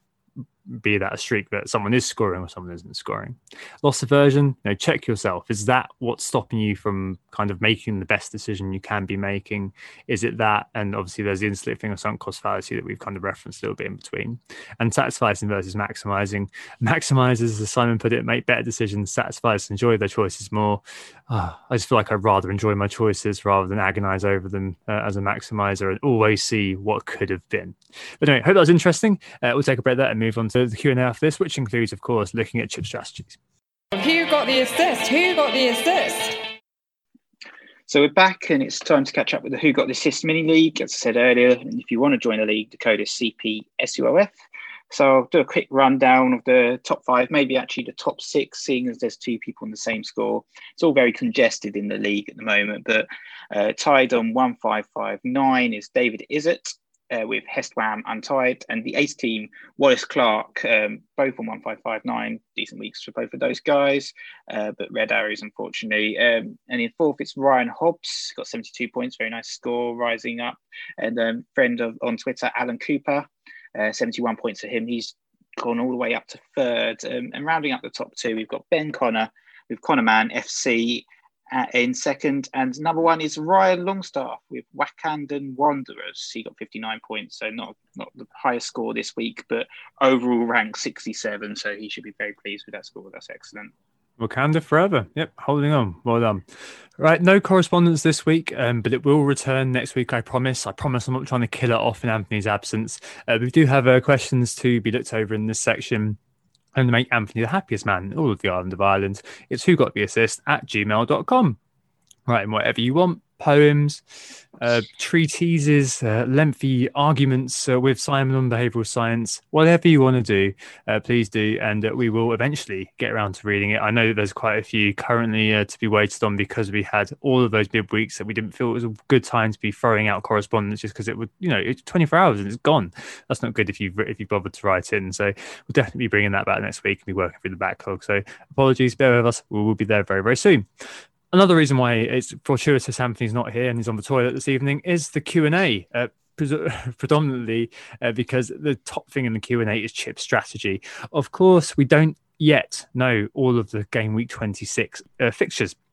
be that a streak that someone is scoring or someone isn't scoring. Loss aversion, you know, check yourself. Is that what's stopping you from kind of making the best decision you can be making? Is it that? And obviously there's the instant thing of sunk cost fallacy that we've kind of referenced a little bit in between. And satisficing versus maximizing. Maximizers, as Simon put it, make better decisions. Satisfiers enjoy their choices more. Oh, I just feel like I'd rather enjoy my choices rather than agonize over them uh, as a maximizer and always see what could have been. But anyway, hope that was interesting. Uh, we'll take a break there and move on to the Q and A after this, which includes, of course, looking at chip strategies. Who got the assist? Who got the assist? So we're back, and it's time to catch up with the Who Got the Assist mini league. As I said earlier, and if you want to join the league, the code is C P S U O F. So I'll do a quick rundown of the top five, maybe actually the top six, seeing as there's two people on the same score. It's all very congested in the league at the moment, but uh, tied on one five five nine is David Izzet. Uh, with Hestwam untied, and the ace team, Wallace Clark, um, both on one five five nine. Decent weeks for both of those guys, uh, but red arrows, unfortunately. Um, and in fourth, it's Ryan Hobbs, got seventy-two points, very nice score, rising up. And um, friend of on Twitter, Alan Cooper, uh, seventy-one points for him. He's gone all the way up to third. Um, and rounding up the top two, we've got Ben Connor with Connor Man F C Uh, in second, and number one is Ryan Longstaff with Wakandan Wanderers. He got fifty-nine points, so not not the highest score this week, but overall rank sixty-seven, so he should be very pleased with that score. That's excellent. Wakanda forever. Yep, holding on. Well done. Right, no correspondence this week, um, but it will return next week, I promise. I promise I'm not trying to kill it off in Anthony's absence. Uh, we do have uh, questions to be looked over in this section. And to make Anthony the happiest man in all of the island of Ireland, it's who got the assist at gmail dot com. Right, and whatever you want, poems, uh, treatises, uh, lengthy arguments uh, with Simon on behavioural science, whatever you want to do, uh, please do, and uh, we will eventually get around to reading it. I know that there's quite a few currently uh, to be waited on because we had all of those midweeks that we didn't feel it was a good time to be throwing out correspondence just because it would, you know, it's twenty-four hours and it's gone. That's not good if you if you bothered to write in. So we'll definitely be bringing that back next week and be working through the backlog. So apologies, bear with us. We will be there very, very soon. Another reason why it's fortuitous Anthony's not here and he's on the toilet this evening is the Q and A, uh, predominantly uh, because the top thing in the Q and A is chip strategy. Of course, we don't yet know all of the game week twenty-six uh, fixtures.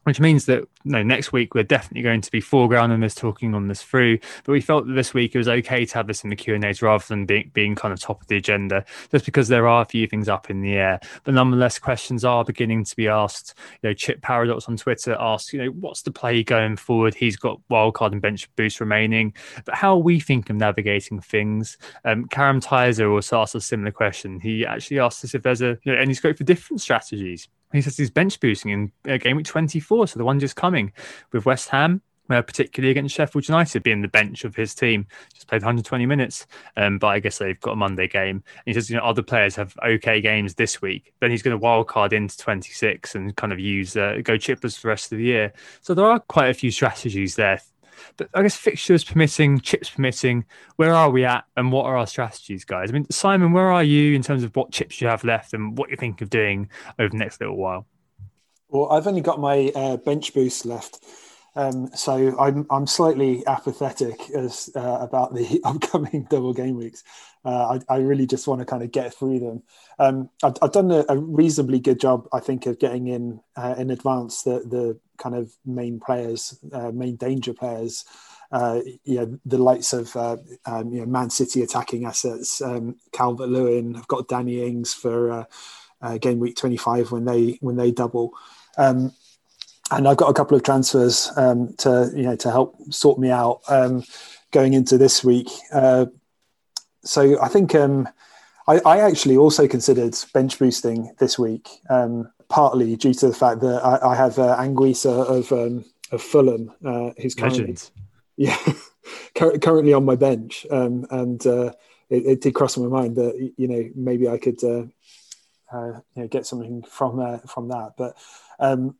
which means that you know, next week we're definitely going to be foreground on this, talking on this through. But we felt that this week it was okay to have this in the Q and A's rather than being, being kind of top of the agenda, just because there are a few things up in the air. But nonetheless, questions are beginning to be asked. You know, Chip Paradox on Twitter asked, you know, what's the play going forward? He's got wildcard and bench boost remaining, but how we think of navigating things. Um, Karam Tizer also asked a similar question. He actually asked us if there's a you know, any scope for different strategies. He says he's bench boosting in uh, game week twenty-four, so the one just coming with West Ham, uh, particularly against Sheffield United, being the bench of his team. Just played one hundred twenty minutes, um, but I guess they've got a Monday game. And he says, you know, other players have okay games this week. Then he's going to wildcard into twenty-six and kind of use uh, go chipless for the rest of the year. So there are quite a few strategies there. But I guess fixtures permitting, chips permitting, where are we at and what are our strategies, guys? I mean, Simon, where are you in terms of what chips you have left and what you think of doing over the next little while? Well, I've only got my uh, bench boost left. Um, so I'm I'm slightly apathetic as uh, about the upcoming double game weeks. Uh, I, I really just want to kind of get through them. Um, I've, I've done a, a reasonably good job, I think, of getting in uh, in advance the the kind of main players, uh, main danger players. Uh, you know, the likes of uh, um, you know Man City attacking assets, um, Calvert-Lewin. I've got Danny Ings for uh, uh, game week twenty-five when they when they double. Um, And I've got a couple of transfers um, to you know to help sort me out um, going into this week. Uh, so I think um, I, I actually also considered bench boosting this week, um, partly due to the fact that I, I have uh, Anguissa of um, of Fulham, uh, who's currently yeah currently on my bench, um, and uh, it, it did cross my mind that you know maybe I could uh, uh, you know, get something from uh, from that, but. Um,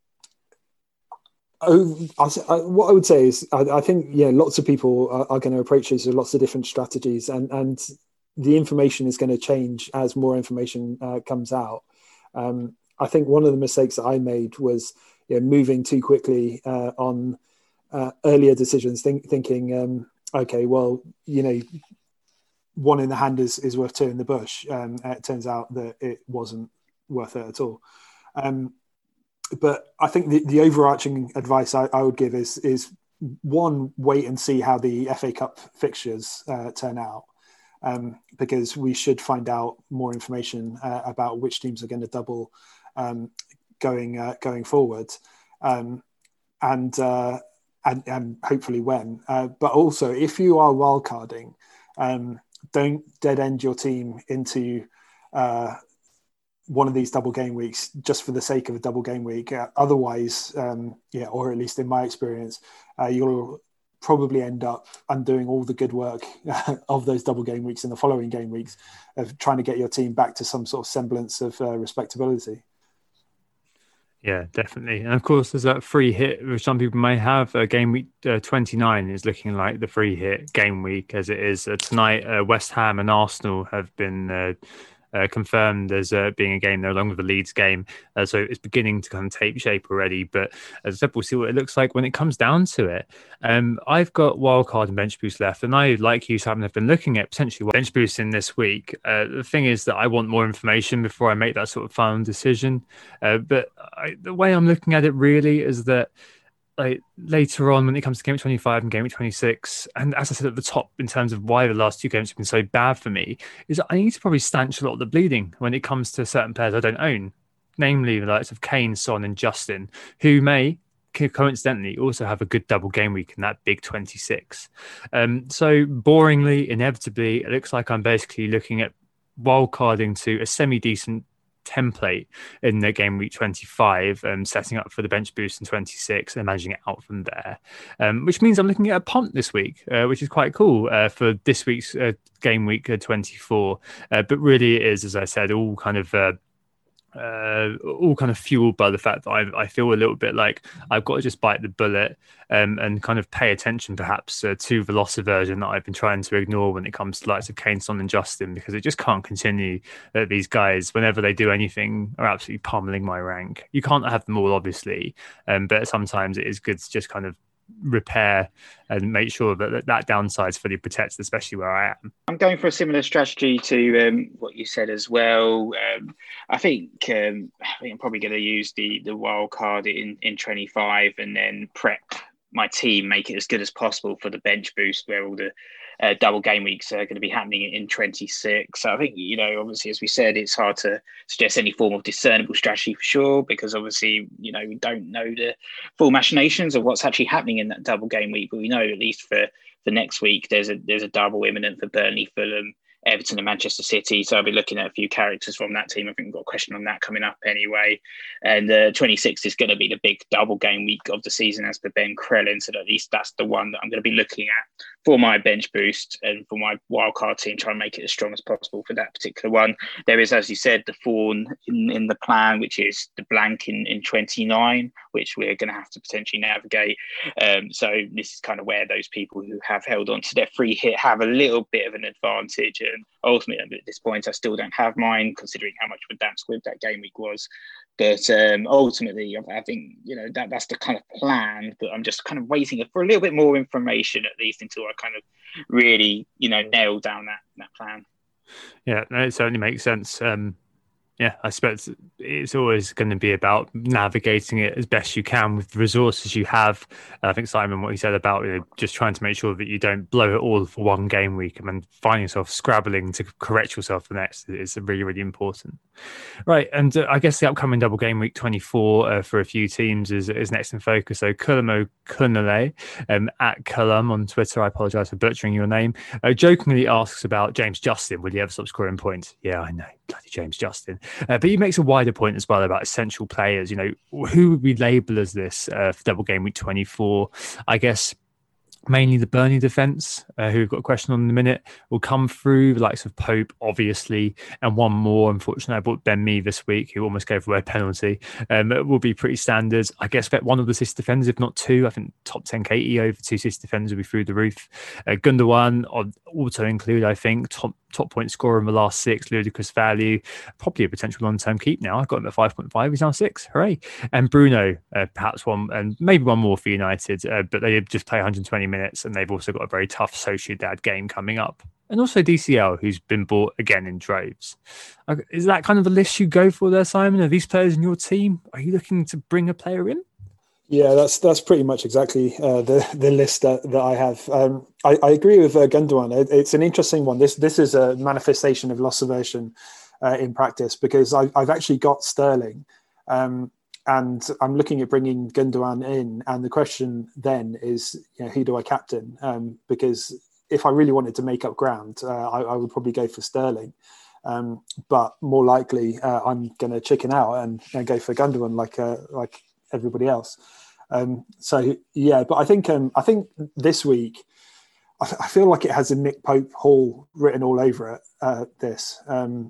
Oh, I, I, what I would say is, I, I think, yeah, lots of people are, are going to approach this with lots of different strategies, and, and the information is going to change as more information uh, comes out. Um, I think one of the mistakes that I made was you know, moving too quickly uh, on uh, earlier decisions, think, thinking, um, okay, well, you know, one in the hand is, is worth two in the bush. Um, and it turns out that it wasn't worth it at all. Um, But I think the, the overarching advice I, I would give is, is one, wait and see how the F A Cup fixtures uh, turn out, um, because we should find out more information uh, about which teams are going to double um, going uh, going forward, um, and, uh, and and hopefully when. Uh, but also, if you are wildcarding, um, don't dead end your team into uh, one of these double game weeks just for the sake of a double game week. Uh, otherwise, um, yeah, or at least in my experience, uh, you'll probably end up undoing all the good work of those double game weeks in the following game weeks of trying to get your team back to some sort of semblance of uh, respectability. Yeah, definitely. And of course, there's that free hit, which some people may have. Uh, game week uh, twenty-nine is looking like the free hit game week as it is. Uh, tonight, uh, West Ham and Arsenal have been uh, uh, confirmed as uh, being a game no longer the Leeds game. Uh, so it's beginning to kind of take shape already. But as I said, we'll see what it looks like when it comes down to it. Um, I've got wildcard and bench boost left. And I, like you, Simon, have been looking at potentially bench boosting this week. Uh, the thing is that I want more information before I make that sort of final decision. Uh, but I, the way I'm looking at it really is that like later on when it comes to game twenty-five and game twenty-six, and as I said at the top in terms of why the last two games have been so bad for me, is I need to probably stanch a lot of the bleeding when it comes to certain players I don't own, namely the likes of Kane, Son and Justin, who may coincidentally also have a good double game week in that big twenty-six. Um, so boringly, inevitably, it looks like I'm basically looking at wildcarding to a semi-decent template in the game week twenty-five, um, setting up for the bench boost in twenty-six and managing it out from there, um, which means I'm looking at a punt this week, uh, which is quite cool uh, for this week's uh, game week uh, twenty-four. Uh, but really it is, as I said, all kind of uh, uh, all kind of fueled by the fact that I, I feel a little bit like I've got to just bite the bullet um, and kind of pay attention perhaps uh, to the loss aversion that I've been trying to ignore when it comes to likes of Kane, Son and Justin, because it just can't continue that these guys, whenever they do anything, are absolutely pummeling my rank. You can't have them all, obviously, um, but sometimes it is good to just kind of repair and make sure that that downside is fully protected, especially where I am. I'm going for a similar strategy to um, what you said as well. Um, I think um, think I'm probably going to use the the wild card in in twenty-five and then prep my team, make it as good as possible for the bench boost where all the uh, double game weeks are going to be happening in twenty-six. So I think, you know, obviously, as we said, it's hard to suggest any form of discernible strategy for sure, because obviously, you know, we don't know the full machinations of what's actually happening in that double game week, but we know at least for, for next week, there's a there's a double imminent for Burnley, Fulham, Everton and Manchester City. So I'll be looking at a few characters from that team. I think we've got a question on that coming up anyway. And uh, twenty-six is going to be the big double game week of the season as per Ben Crellin. So at least that's the one that I'm going to be looking at for my bench boost and for my wildcard team, try and make it as strong as possible for that particular one. There is, as you said, the fawn in, in the plan, which is the blank in, in twenty-nine, which we're going to have to potentially navigate. Um, so this is kind of where those people who have held on to their free hit have a little bit of an advantage. And ultimately, at this point, I still don't have mine, considering how much of a damp squib that game week was. But um, ultimately, I think, you know, that that's the kind of plan, but I'm just kind of waiting for a little bit more information, at least until I kind of really, you know, nail down that, that plan. Yeah, no, it certainly makes sense. Um, yeah, I suppose it's always going to be about navigating it as best you can with the resources you have. And I think, Simon, what he said about, you know, just trying to make sure that you don't blow it all for one game week and then finding yourself scrabbling to correct yourself the next is really, really important. Right, and uh, I guess the upcoming double game week twenty-four uh, for a few teams is, is next in focus. So Kulamo Kunale um, at Cullum on Twitter, I apologise for butchering your name, uh, jokingly asks about James Justin. Will he ever stop scoring points? Yeah, I know, bloody James Justin. Uh, but he makes a wider point as well about essential players. You know, who would we label as this uh, for double game week twenty-four? I guess mainly the Burnley defence, uh, who we've got a question on in a minute, will come through, the likes of Pope, obviously, and one more. Unfortunately, I bought Ben Mee this week, who almost gave away a penalty. Um, it will be pretty standard. I guess that one of the City defenders, if not two, I think top ten K E over two City defenders will be through the roof. Uh, Gundogan, auto include, I think, top top point scorer in the last six, ludicrous value, probably a potential long-term keep now. I've got him at five point five, he's now six, hooray. And Bruno, uh, perhaps one, and maybe one more for United, uh, but they just play one hundred twenty minutes, and they've also got a very tough Sociedad game coming up. And also D C L, who's been bought again in droves. Is that kind of the list you go for there, Simon? Are these players in your team? Are you looking to bring a player in? Yeah, that's that's pretty much exactly uh, the the list that, that I have. Um, I, I agree with uh, Gundogan. It, it's an interesting one. This this is a manifestation of loss aversion uh, in practice, because I, I've actually got Sterling, um, and I'm looking at bringing Gundogan in. And the question then is, you know, who do I captain? Um, because if I really wanted to make up ground, uh, I, I would probably go for Sterling. Um, but more likely, uh, I'm going to chicken out and, and go for Gundogan, like uh, like. everybody else. Um, so yeah, but I think um, I think this week I, I feel like it has a Nick Pope haul written all over it. Uh, this, um,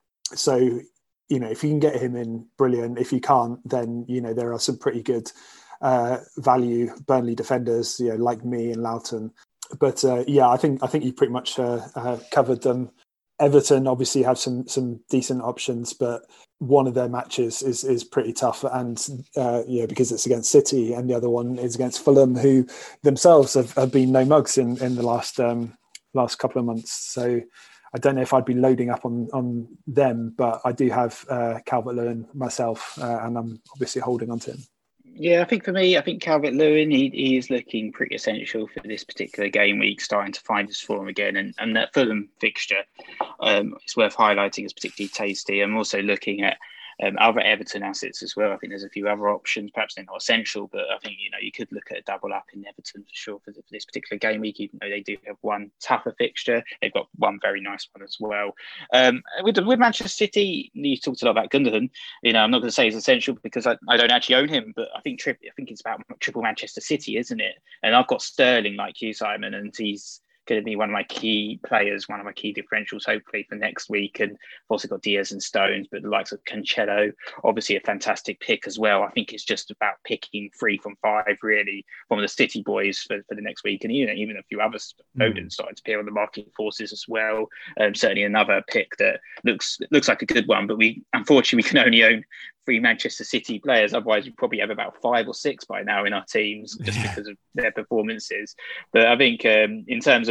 so you know, if you can get him in, brilliant. If you can't, then you know there are some pretty good uh, value Burnley defenders, you know, like me and Loughton. But uh, yeah, I think I think you pretty much uh, uh, covered them. Everton obviously have some some decent options, but one of their matches is is pretty tough, and uh, yeah, because it's against City, and the other one is against Fulham, who themselves have, have been no mugs in in the last um, last couple of months. So I don't know if I'd be loading up on on them, but I do have uh, Calvert-Lewin myself, uh, and I'm obviously holding on to him. Yeah, I think for me, I think Calvert-Lewin, he, he is looking pretty essential for this particular game week, starting to find his form again. And, and that Fulham fixture um, is worth highlighting as particularly tasty. I'm also looking at um, other Everton assets as well. I think there's a few other options. Perhaps they're not essential, but I think, you know, you could look at a double up in Everton for sure for, the, for this particular game week, even though they do have one tougher fixture. They've got one very nice one as well. Um, with, with Manchester City, you talked a lot about Gundogan. You know, I'm not going to say it's essential because I, I don't actually own him, but I think tri- I think it's about triple Manchester City, isn't it? And I've got Sterling like you, Simon, and he's going to be one of my key players, one of my key differentials, hopefully, for next week. And I've also got Diaz and Stones, but the likes of Cancelo, obviously a fantastic pick as well. I think it's just about picking three from five, really, from the City boys for, for the next week. And you know, even a few others, Odin mm. starting to appear on the market forces as well. Um, certainly another pick that looks looks like a good one, but we unfortunately we can only own three Manchester City players. Otherwise, we probably have about five or six by now in our teams just yeah. because of their performances. But I think um, in terms of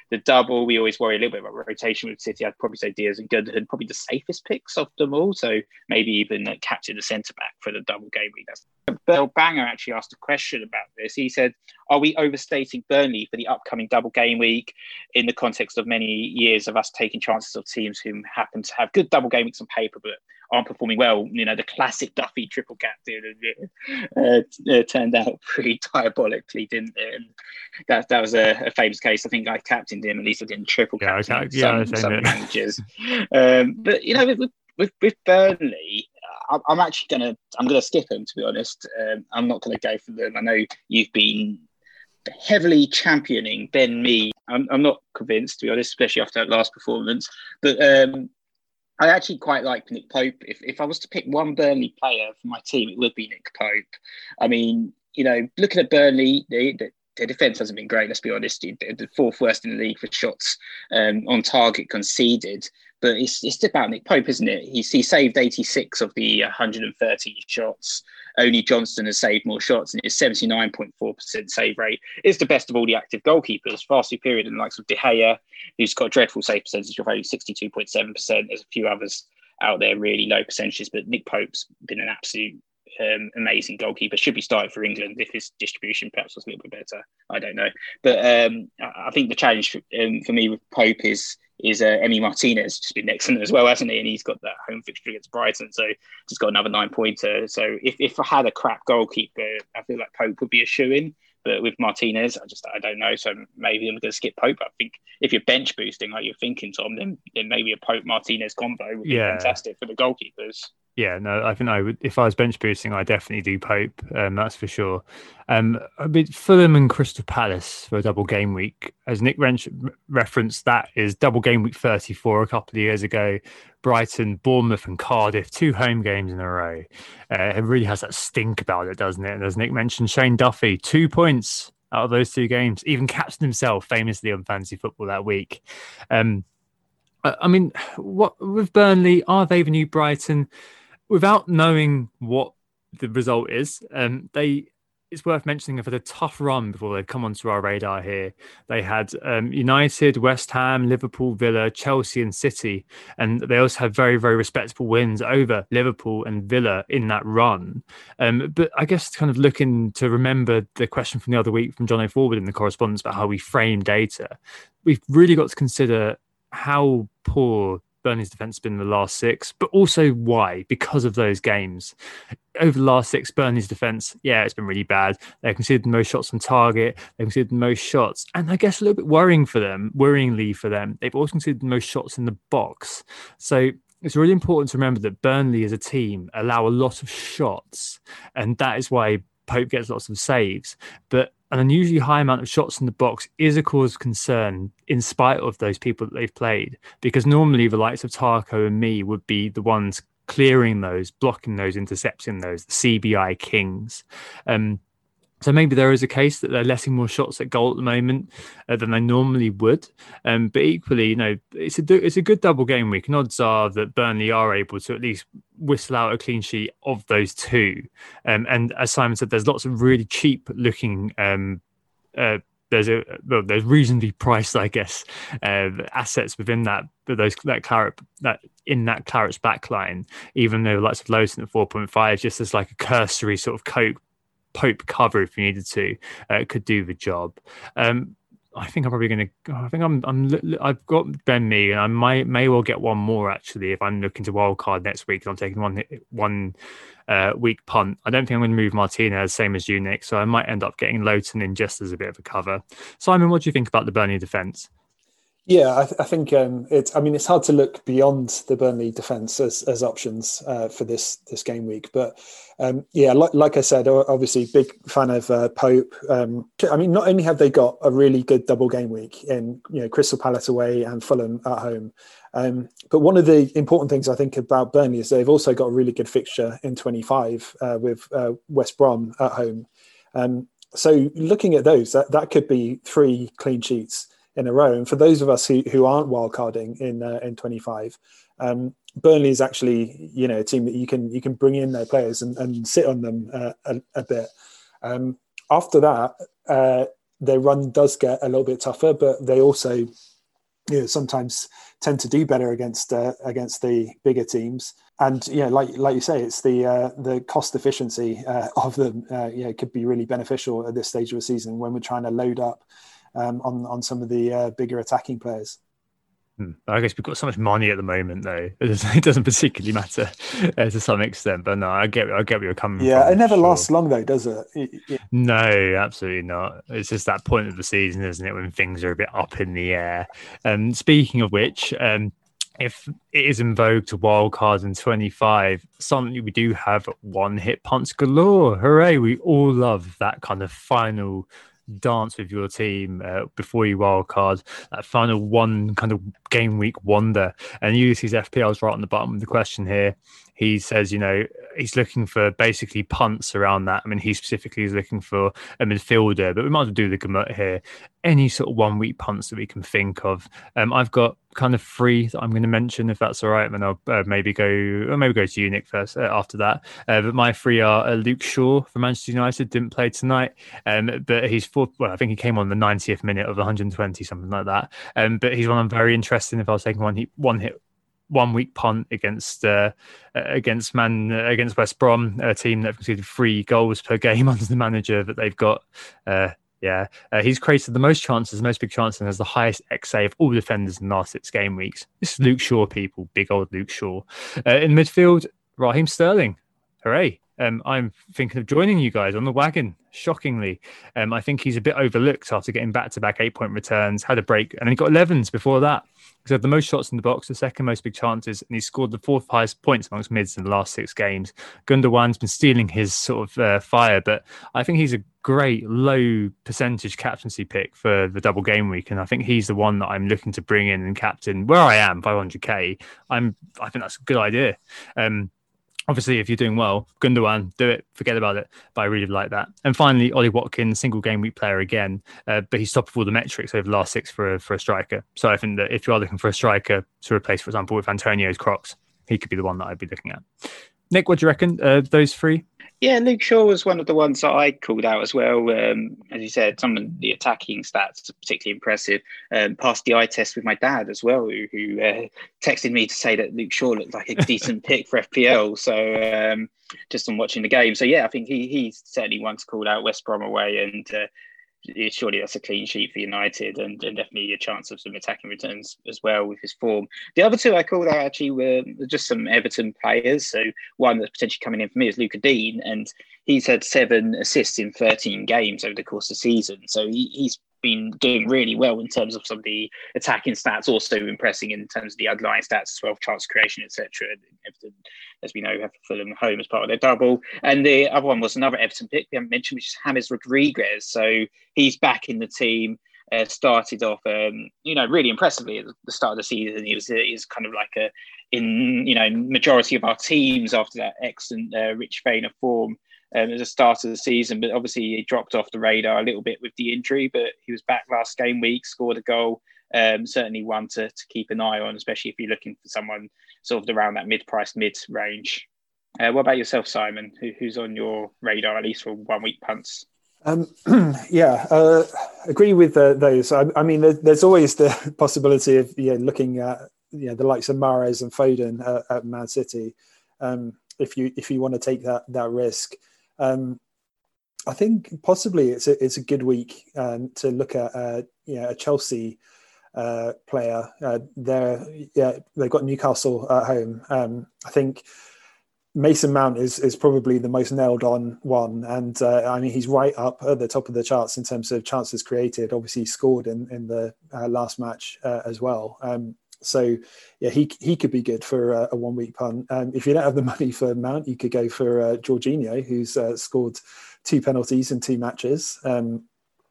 the double, we always worry a little bit about rotation with City. I'd probably say Diaz and Gundogan probably the safest picks of them all. So maybe even uh, captain the centre back for the double game week. That's Bill Banger actually asked a question about this. He said, "Are we overstating Burnley for the upcoming double game week in the context of many years of us taking chances of teams who happen to have good double game weeks on paper but aren't performing well?" You know, the classic Duffy triple captain uh, uh, turned out pretty diabolically, didn't it? And that that was a, a famous case. I think I captained him, at least I didn't triple captain yeah, some, yeah, some managers. um, but you know, with with, with Burnley, I, I'm actually gonna I'm gonna skip him, to be honest. Um, I'm not gonna go for them. I know you've been heavily championing Ben Mee. I'm, I'm not convinced, to be honest, especially after that last performance. But um, I actually quite like Nick Pope. If if I was to pick one Burnley player for my team, it would be Nick Pope. I mean, you know, looking at Burnley, they, they, their defence hasn't been great, let's be honest. They're the fourth worst in the league for shots um, on target conceded. But it's it's about Nick Pope, isn't it? He's, he saved eighty-six of the one hundred thirty shots. Only Johnston has saved more shots, and his seventy-nine point four percent save rate is the best of all the active goalkeepers, far superior than the likes of De Gea, who's got a dreadful save percentage of only sixty-two point seven percent. There's a few others out there, really low percentages, but Nick Pope's been an absolute um, amazing goalkeeper. Should be starting for England if his distribution perhaps was a little bit better. I don't know. But um, I think the challenge for, um, for me with Pope is is uh, Emi Martinez, just been excellent as well, hasn't he? And he's got that home fixture against Brighton, so just got another nine-pointer. So if, if I had a crap goalkeeper, I feel like Pope would be a shoo-in. But with Martinez, I just I don't know. So maybe I'm going to skip Pope. I think if you're bench boosting like you're thinking, Tom, then, then maybe a Pope Martinez combo would be yeah. fantastic for the goalkeepers. Yeah, no, I think I would. If I was bench boosting, I definitely do Pope. Um, that's for sure. Um, a bit Fulham and Crystal Palace for a double game week, as Nick Wrench referenced, that is double game week thirty-four a couple of years ago. Brighton, Bournemouth, and Cardiff, two home games in a row. Uh, it really has that stink about it, doesn't it? And as Nick mentioned, Shane Duffy, two points out of those two games, even captained himself famously on Fantasy Football that week. Um, I mean, what with Burnley, are they the new Brighton? Without knowing what the result is, um, they it's worth mentioning they've had a tough run before they've come onto our radar here. They had um, United, West Ham, Liverpool, Villa, Chelsea and City. And they also had very, very respectable wins over Liverpool and Villa in that run. Um, but I guess kind of looking to remember the question from the other week from John O'Forward in the correspondence about how we frame data, we've really got to consider how poor Burnley's defence has been in the last six, but also why, because of those games. Over the last six, Burnley's defence, yeah, it's been really bad. They've conceded the most shots on target. They've conceded the most shots. And I guess a little bit worrying for them, worryingly for them, they've also conceded the most shots in the box. So it's really important to remember that Burnley as a team allow a lot of shots. And that is why Pope gets lots of saves. But an unusually high amount of shots in the box is a cause of concern in spite of those people that they've played, because normally the likes of Tarko and me would be the ones clearing those, blocking those, intercepting those, the C B I kings. Um, so maybe there is a case that they're letting more shots at goal at the moment uh, than they normally would. Um, but equally, you know, it's a it's a good double game week, and odds are that Burnley are able to at least whistle out a clean sheet of those two. Um, and as Simon said, there's lots of really cheap looking. Um, uh, there's a well, there's reasonably priced, I guess, uh, assets within that those that claret that in that Claret's backline. Even though lots of Lowson at four point five, just as like a cursory sort of Coke. Pope cover if you needed to, uh, could do the job. Um, I think I'm probably going to. I think I'm. I'm. I've got Ben Mee, and I might may well get one more actually if I'm looking to wildcard next week. I'm taking one one uh, week punt. I don't think I'm going to move Martinez, same as you, Nick. So I might end up getting Lowton in just as a bit of a cover. Simon, what do you think about the Burnley defence? Yeah, I, th- I think um, it's. I mean, it's hard to look beyond the Burnley defence as as options uh, for this this game week. But um, yeah, like, like I said, obviously, big fan of uh, Pope. Um, I mean, not only have they got a really good double game week in you know Crystal Palace away and Fulham at home, um, but one of the important things I think about Burnley is they've also got a really good fixture in twenty-five uh, with uh, West Brom at home. Um, so looking at those, that, that could be three clean sheets in a row. And for those of us who, who aren't wildcarding in uh, in twenty-five, um, Burnley is actually you know a team that you can you can bring in their players and, and sit on them uh, a, a bit. Um, after that, uh, their run does get a little bit tougher, but they also, you know, sometimes tend to do better against uh, against the bigger teams. And you know, like like you say, it's the uh, the cost efficiency uh, of them. Uh, you know, could be really beneficial at this stage of the season when we're trying to load up um, on on some of the uh, bigger attacking players. I guess we've got so much money at the moment, though. It doesn't, it doesn't particularly matter uh, to some extent. But no, I get, I get where you're coming yeah, from. Yeah, it never sure. lasts long, though, does it? it, it no, absolutely not. It's just that point of the season, isn't it, when things are a bit up in the air. Um, speaking of which, um, if it is in vogue to wildcards in twenty-five, suddenly we do have one-hit punts galore. Hooray! We all love that kind of final dance with your team uh, before you wildcard, that final one kind of game week wonder. And Ulysses F P L's right on the bottom of the question here. He says, you know, he's looking for basically punts around that. I mean, he specifically is looking for a midfielder, but we might as well do the gamut here. Any sort of one week punts that we can think of. Um, I've got kind of three that I'm going to mention, if that's all right. And then I'll uh, maybe go, or maybe go to you, Nick, first uh, after that. Uh, but my three are uh, Luke Shaw from Manchester United, didn't play tonight, um, but he's fourth. Well, I think he came on the ninetieth minute of one hundred twenty, something like that. Um, but he's one I'm very interested in if I was taking one hit, one hit. One week punt against uh, against Man uh, against West Brom, a team that have conceded three goals per game under the manager that they've got. Uh, yeah, uh, he's created the most chances, the most big chances, and has the highest X A of all defenders in the last six game weeks. This is Luke Shaw, people, big old Luke Shaw. Uh, in midfield, Raheem Sterling, hooray! Um, I'm thinking of joining you guys on the wagon. Shockingly, um, I think he's a bit overlooked after getting back-to-back eight-point returns, had a break, and then he got elevens before that. He's had the most shots in the box, the second most big chances, and he's scored the fourth highest points amongst mids in the last six games. Gundogan's been stealing his sort of uh, fire, but I think he's a great low percentage captaincy pick for the double game week, and I think he's the one that I'm looking to bring in and captain where I am, five hundred K. I'm, I think that's a good idea. Um, Obviously, if you're doing well, Gundogan, do it, forget about it. But I really like that. And finally, Ollie Watkins, single game week player again, uh, but he's top of all the metrics over the last six for a, for a striker. So I think that if you are looking for a striker to replace, for example, with Antonio's Crocs, he could be the one that I'd be looking at. Nick, what do you reckon? Uh, those three? Yeah, Luke Shaw was one of the ones that I called out as well. Um, as you said, some of the attacking stats are particularly impressive. Um, passed the eye test with my dad as well, who, who uh, texted me to say that Luke Shaw looked like a decent pick for F P L. So um, just on watching the game. So yeah, I think he he's certainly one to call out. West Brom away, and uh, surely that's a clean sheet for United, and, and definitely a chance of some attacking returns as well with his form. The other two I called out actually were just some Everton players. So one that's potentially coming in for me is Luca Dean, and he's had seven assists in thirteen games over the course of the season. So he, he's been doing really well in terms of some of the attacking stats, also impressing in terms of the underlying stats as well, chance creation, et cetera. Everton, as we know, have Fulham home as part of their double. And the other one was another Everton pick we haven't mentioned, which is James Rodriguez. So he's back in the team. Uh, started off, um, you know, really impressively at the start of the season. He was, he was kind of like a, in, you know, majority of our teams after that excellent uh, rich vein of form um, at the start of the season. But obviously he dropped off the radar a little bit with the injury, but he was back last game week, scored a goal. Um, certainly one to, to keep an eye on, especially if you're looking for someone sort of around that mid-price mid range. Uh, what about yourself, Simon? Who, who's on your radar, at least for one week punts? Um, yeah, uh, agree with uh, those. I, I mean, there, there's always the possibility of you know, looking at you know, the likes of Mahrez and Foden uh, at Man City. Um, if you if you want to take that that risk, um, I think possibly it's a it's a good week um, to look at uh, you know, a Chelsea uh, player. Uh, they're yeah they've got Newcastle at home. Um, I think Mason Mount is is probably the most nailed on one, and uh, I mean he's right up at the top of the charts in terms of chances created. Obviously, he scored in in the uh, last match uh, as well. Um, so yeah, he he could be good for a, a one week punt. Um, if you don't have the money for Mount, you could go for uh, Jorginho, who's uh, scored two penalties in two matches, um,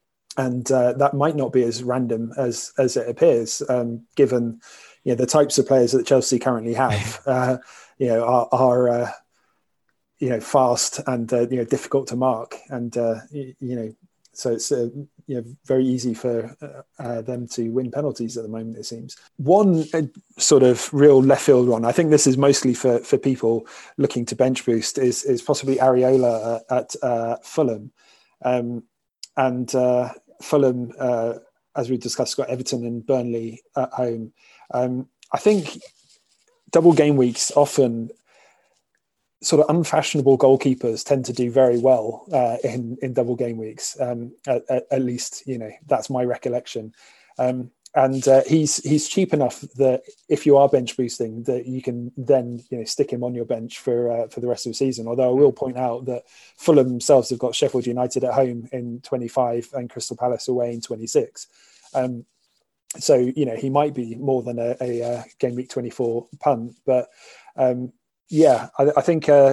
and uh, that might not be as random as as it appears, um, given you know the types of players that Chelsea currently have. Uh, you know, are, are uh, you know, fast and, uh, you know, difficult to mark. And, uh, you, you know, so it's, uh, you know, very easy for uh, uh, them to win penalties at the moment, it seems. One uh, sort of real left field one, I think this is mostly for, for people looking to bench boost, is, is possibly Areola at, at uh, Fulham. Um, and uh, Fulham, uh, as we discussed, got Everton and Burnley at home. Um, I think double game weeks often, sort of unfashionable goalkeepers tend to do very well uh, in in double game weeks. Um, at, at least, you know, that's my recollection. Um, and uh, he's he's cheap enough that if you are bench boosting, that you can then, you know, stick him on your bench for uh, for the rest of the season. Although I will point out that Fulham themselves have got Sheffield United at home in twenty-five and Crystal Palace away in twenty-six. Um, so you know, he might be more than a, a, a game week twenty-four punt, but. Um, Yeah, I, I think. Uh,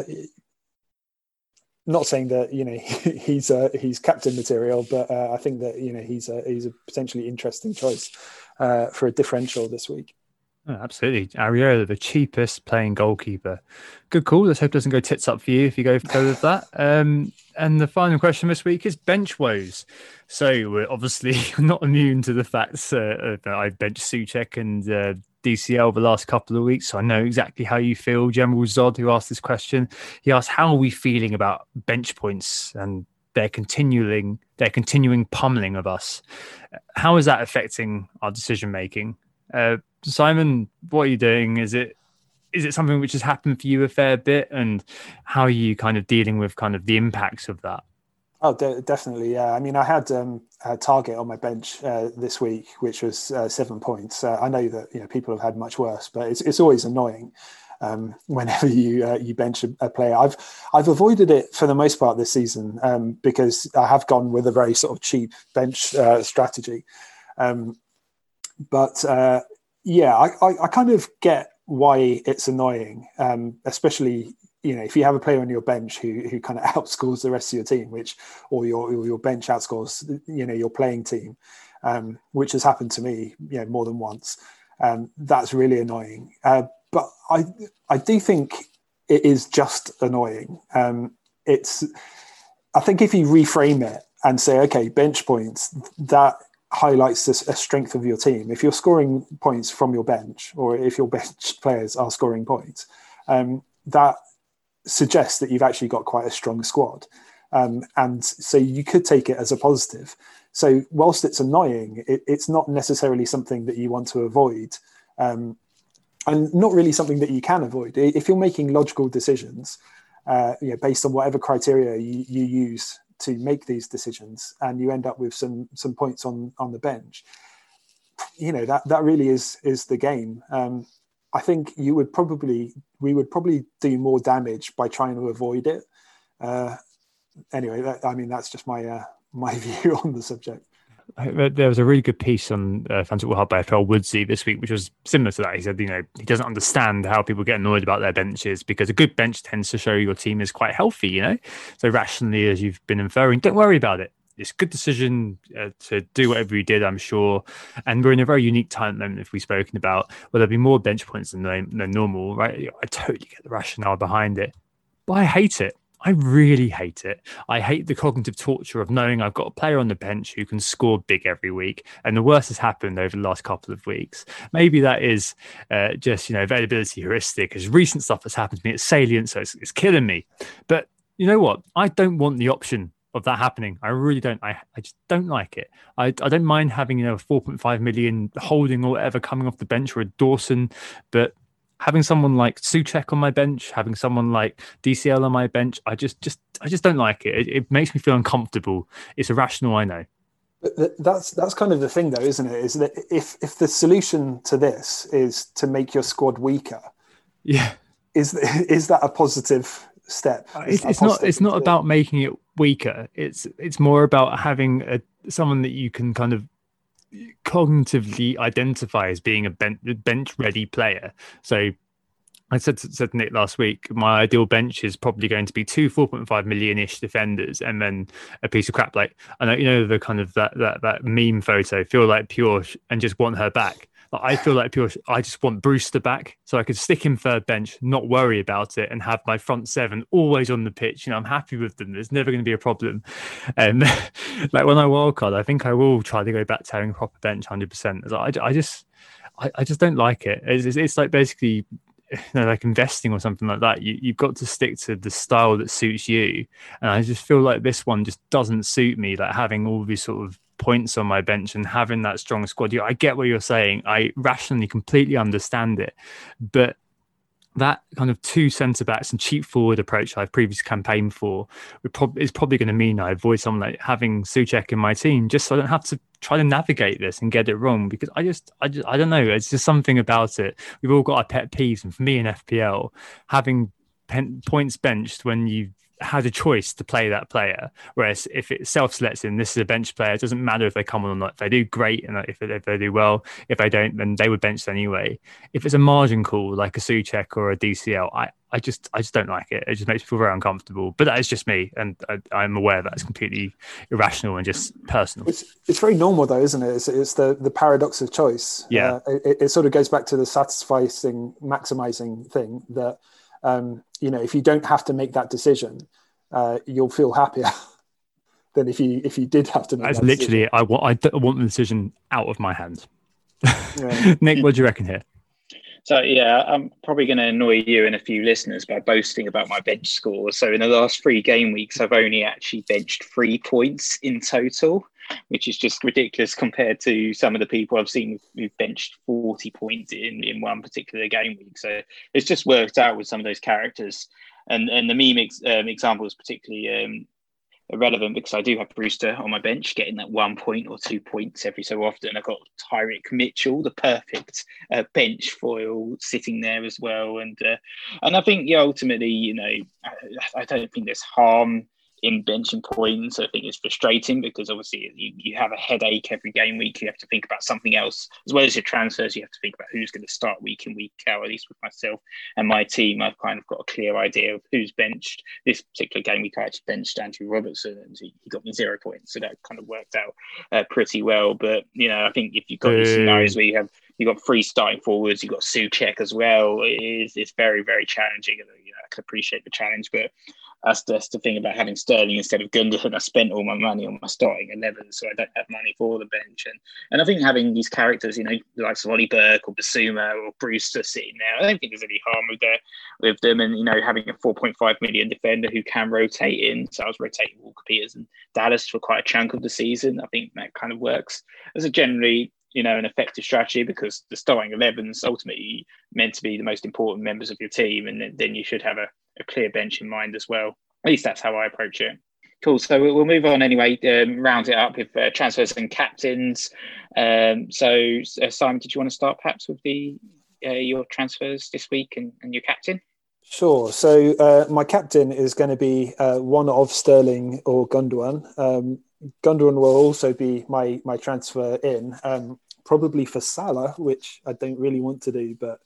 not saying that, you know, he's uh, he's captain material, but uh, I think that, you know, he's a he's a potentially interesting choice uh, for a differential this week. Oh, absolutely, Areola, the cheapest playing goalkeeper. Good call. Let's hope it doesn't go tits up for you if you go go with that. Um, and the final question this week is bench woes. So we're obviously not immune to the facts uh, that I benched Souček and uh, D C L the last couple of weeks, so I know exactly how you feel. General Zod, who asked this question, he asked, how are we feeling about bench points and their continuing their continuing pummeling of us? How is that affecting our decision making? Uh, Simon, what are you doing? Is it is it something which has happened for you a fair bit, and how are you kind of dealing with kind of the impacts of that? Oh, de- definitely. Yeah. I mean, I had um, a target on my bench uh, this week, which was uh, seven points. Uh, I know that, you know, people have had much worse, but it's it's always annoying um, whenever you uh, you bench a, a player. I've I've avoided it for the most part this season um, because I have gone with a very sort of cheap bench uh, strategy. Um, but uh, yeah, I, I I kind of get why it's annoying, um, especially. You know, if you have a player on your bench who who kind of outscores the rest of your team, which or your or your bench outscores, you know, your playing team, um, which has happened to me, you know, more than once. Um, that's really annoying. Uh, but I I do think it is just annoying. Um, it's I think if you reframe it and say, okay, bench points, that highlights a strength of your team. If you're scoring points from your bench, or if your bench players are scoring points, um, that suggests that you've actually got quite a strong squad. Um, and so you could take it as a positive. So whilst it's annoying, it, it's not necessarily something that you want to avoid, um, and not really something that you can avoid. If you're making logical decisions, uh, you know, based on whatever criteria you, you use to make these decisions, and you end up with some some points on on the bench, you know, that that really is is the game. Um, I think you would probably, we would probably do more damage by trying to avoid it. Uh, anyway, that, I mean, that's just my uh, my view on the subject. There was a really good piece on uh, Fantasy Hub by F L Woodsy this week, which was similar to that. He said, you know, he doesn't understand how people get annoyed about their benches, because a good bench tends to show your team is quite healthy, you know? So rationally, as you've been inferring, don't worry about it. It's a good decision uh, to do whatever you did, I'm sure. And we're in a very unique time at the moment, if we've spoken about, where there'll be more bench points than, than normal, right? I totally get the rationale behind it, but I hate it. I really hate it. I hate the cognitive torture of knowing I've got a player on the bench who can score big every week. And the worst has happened over the last couple of weeks. Maybe that is uh, just, you know, availability heuristic, because recent stuff that's happened to me, it's salient, so it's, it's killing me. But you know what? I don't want the option of that happening. I really don't. I, I just don't like it. I, I don't mind having, you know, four point five million holding or whatever coming off the bench, or a Dawson, but having someone like Souček on my bench, having someone like D C L on my bench, I just, just, I just don't like it. It, it makes me feel uncomfortable. It's irrational, I know. But that's that's kind of the thing, though, isn't it? Is that if if the solution to this is to make your squad weaker, yeah, is is that a positive step? It's, it's not. It's not about making it weaker. It's it's more about having a someone that you can kind of cognitively identify as being a bench, bench ready player. So I said to, said to Nick last week, my ideal bench is probably going to be two four point five million ish defenders, and then a piece of crap like, I know, you know, the kind of that that that meme photo, feel like Pure and just want her back. Like, I feel like Pure, I just want Brewster back, so I could stick him third bench, not worry about it, and have my front seven always on the pitch. You know, I'm happy with them. There's never going to be a problem. Um, like when I wildcard, I think I will try to go back to having a proper bench, one hundred percent. I, I just, I, I just don't like it. It's, it's, it's like basically, you know, like investing or something like that. You, you've got to stick to the style that suits you. And I just feel like this one just doesn't suit me. Like having all these sort of points on my bench and having that strong squad. I get what you're saying. I rationally completely understand it, but that kind of two centre backs and cheap forward approach I've previously campaigned for prob- is probably going to mean I avoid someone like having Souček in my team, just so I don't have to try to navigate this and get it wrong. Because I just, I just, I don't know. It's just something about it. We've all got our pet peeves, and for me in F P L, having pen- points benched when you had a choice to play that player, whereas if it self-selects in, this is a bench player, it doesn't matter if they come on or not. If they do, great, and if they, if they do well. If they don't, then they would bench anyway. If it's a margin call like a Souček or a D C L, I, I just I just don't like it. It just makes me feel very uncomfortable. But that is just me, and I, I'm aware that it's completely irrational and just personal. It's, it's very normal though, isn't it? It's, it's the, the paradox of choice. Yeah, uh, it, it sort of goes back to the satisficing, maximizing thing that Um, you know, if you don't have to make that decision, uh, you'll feel happier than if you if you did have to make That's that literally decision. I want I don't want the decision out of my hands. Yeah. Nick, what do you reckon here? So yeah, I'm probably going to annoy you and a few listeners by boasting about my bench score. So in the last three game weeks, I've only actually benched three points in total, which is just ridiculous compared to some of the people I've seen who've benched forty points in, in one particular game week. So it's just worked out with some of those characters. And and the meme ex, um, example is particularly um, irrelevant because I do have Brewster on my bench getting that one point or two points every so often. I've got Tyreek Mitchell, the perfect uh, bench foil, sitting there as well. And uh, and I think, yeah, ultimately, you know, I, I don't think there's harm in benching points. I think it's frustrating because obviously you, you have a headache every game week. You have to think about something else as well as your transfers. You have to think about who's going to start week in, week out. At least with myself and my team, I've kind of got a clear idea of who's benched. This particular game week, I actually benched Andrew Robertson, and he, he got me zero points, so that kind of worked out uh, pretty well. But you know, I think if you've got these scenarios where you have you've got three starting forwards, you've got Souček as well, it is it's very very challenging. And you know, I can appreciate the challenge, but That's, that's the thing about having Sterling instead of Gundogan. I spent all my money on my starting eleven, so I don't have money for the bench. And and I think having these characters, you know, like Ollie Burke or Basuma or Brewster sitting there, I don't think there's any harm with their, with them. And, you know, having a four point five million defender who can rotate in. So I was rotating Walker Peters and Dallas for quite a chunk of the season. I think that kind of works as a generally, you know, an effective strategy because the starting eleven is ultimately meant to be the most important members of your team. And then, then you should have a, a clear bench in mind as well. At least that's how I approach it. Cool. So we'll move on anyway, um, round it up with uh, transfers and captains. Um, so, uh, Simon, did you want to start perhaps with the uh, your transfers this week and, and your captain? Sure. So uh, my captain is going to be uh, one of Sterling or Gundogan. Um, Gundogan will also be my my transfer in, um, probably for Salah, which I don't really want to do, but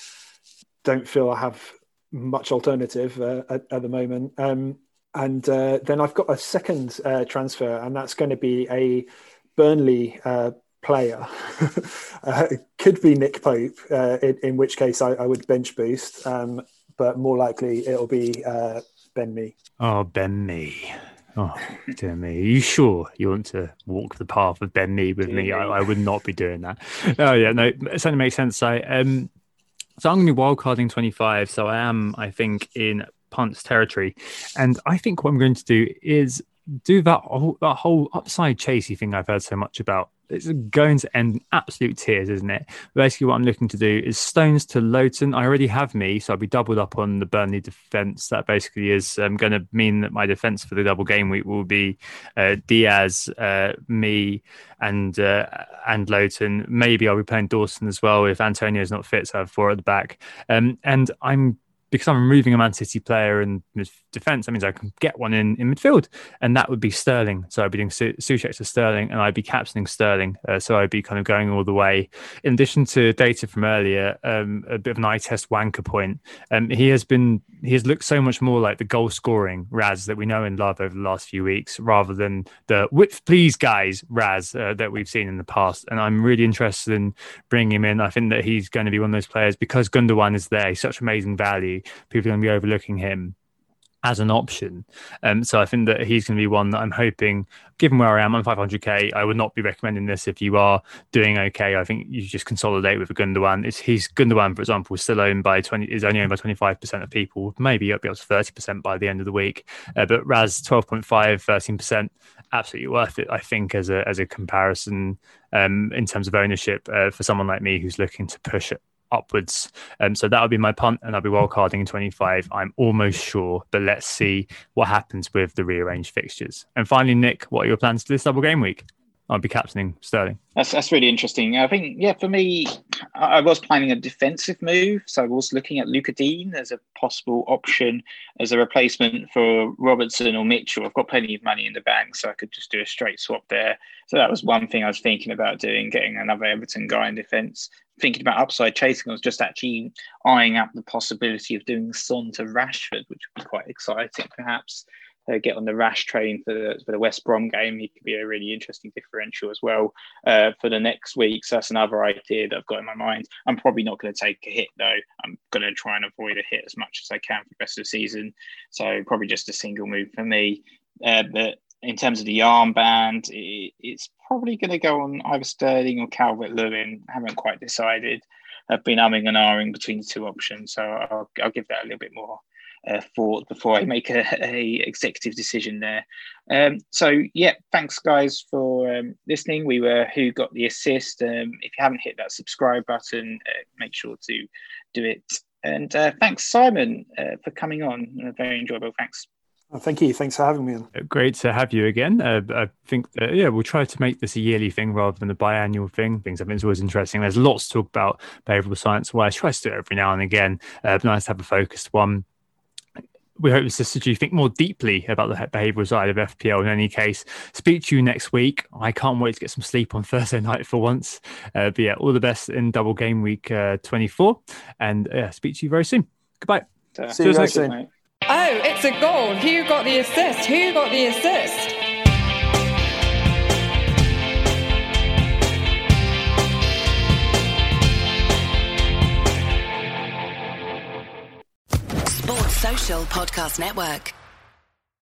don't feel I have much alternative uh, at, at the moment. Um, and uh, then I've got a second uh, transfer, and that's going to be a Burnley uh, player. uh, it could be Nick Pope, uh, in, in which case I, I would bench boost, um, but more likely it'll be uh, Ben Mee. Oh, Ben Mee. Oh, dear me. Are you sure you want to walk the path of Ben Mee with dear me? I, I would not be doing that. Oh, yeah, no, it certainly makes sense. I, um, so I'm going to be wildcarding twenty-five. So I am, I think, in Punt's territory. And I think what I'm going to do is do that whole, that whole upside chasey thing I've heard so much about. It's going to end in absolute tears, isn't it? Basically, what I'm looking to do is Stones to Lowton. I already have me, so I'll be doubled up on the Burnley defence. That basically is um, going to mean that my defence for the double game week will be uh, Diaz, uh, me, and uh, and Lowton. Maybe I'll be playing Dawson as well if Antonio's not fit, so I have four at the back. Um, and I'm because I'm removing a Man City player in defence, that means I can get one in, in midfield, and that would be Sterling. So I'd be doing Su- Souček to Sterling, and I'd be captaining Sterling. Uh, so I'd be kind of going all the way. In addition to data from earlier, um, a bit of an eye test wanker point. Um, he has been he has looked so much more like the goal scoring Raz that we know and love over the last few weeks, rather than the width please guys Raz uh, that we've seen in the past. And I'm really interested in bringing him in. I think that he's going to be one of those players because Gundogan is there. He's such amazing value. People are going to be overlooking him. as an option. Um, so I think that he's going to be one that I'm hoping, given where I am on five hundred k, I would not be recommending this if you are doing okay. I think you just consolidate with a Gundogan. It's, he's Gundogan, for example, is still owned by twenty, is only owned by twenty-five percent of people. Maybe it'll be up to thirty percent by the end of the week. Uh, but Raz, twelve point five, thirteen percent, absolutely worth it, I think, as a as a comparison um, in terms of ownership uh, for someone like me who's looking to push it upwards. Um, so that would be my punt, and I'll be wildcarding in twenty-five, I'm almost sure, but let's see what happens with the rearranged fixtures. And finally, Nick, what are your plans for this double game week? I'll be captaining Sterling. That's that's really interesting. I think, yeah, for me, I was planning a defensive move. So I was looking at Luca Dean as a possible option as a replacement for Robertson or Mitchell. I've got plenty of money in the bank, so I could just do a straight swap there. So that was one thing I was thinking about doing, getting another Everton guy in defence. Thinking about upside chasing, I was just actually eyeing up the possibility of doing Son to Rashford, which would be quite exciting, perhaps. Uh, get on the Rash train for the, for the West Brom game. He could be a really interesting differential as well uh, for the next week. So that's another idea that I've got in my mind. I'm probably not going to take a hit, though. I'm going to try and avoid a hit as much as I can for the rest of the season. So probably just a single move for me. Uh, but in terms of the armband, it, it's probably going to go on either Sterling or Calvert-Lewin. I haven't quite decided. I've been umming and ahhing between the two options. So I'll, I'll give that a little bit more Uh, thought before I make a, a executive decision there. Um, so yeah, thanks guys for um, listening. We were Who Got the Assist. Um, if you haven't hit that subscribe button, uh, make sure to do it. And uh, thanks Simon uh, for coming on. Uh, very enjoyable. Thanks. Oh, thank you. Thanks for having me on. Great to have you again. Uh, I think that, yeah, we'll try to make this a yearly thing rather than a biannual thing. Things I think it's always interesting. There's lots to talk about behavioural science. Well, I try to do it every now and again. Uh, nice to have a focused one. We hope this assisted you think more deeply about the behavioural side of F P L. In any case, speak to you next week. I can't wait to get some sleep on Thursday night for once. Uh, but yeah, all the best in double game week uh, twenty-four. And yeah, speak to you very soon. Goodbye. Uh, See you guys soon. Mate. Oh, it's a goal. Who got the assist? Who got the assist? Sports Social Podcast Network.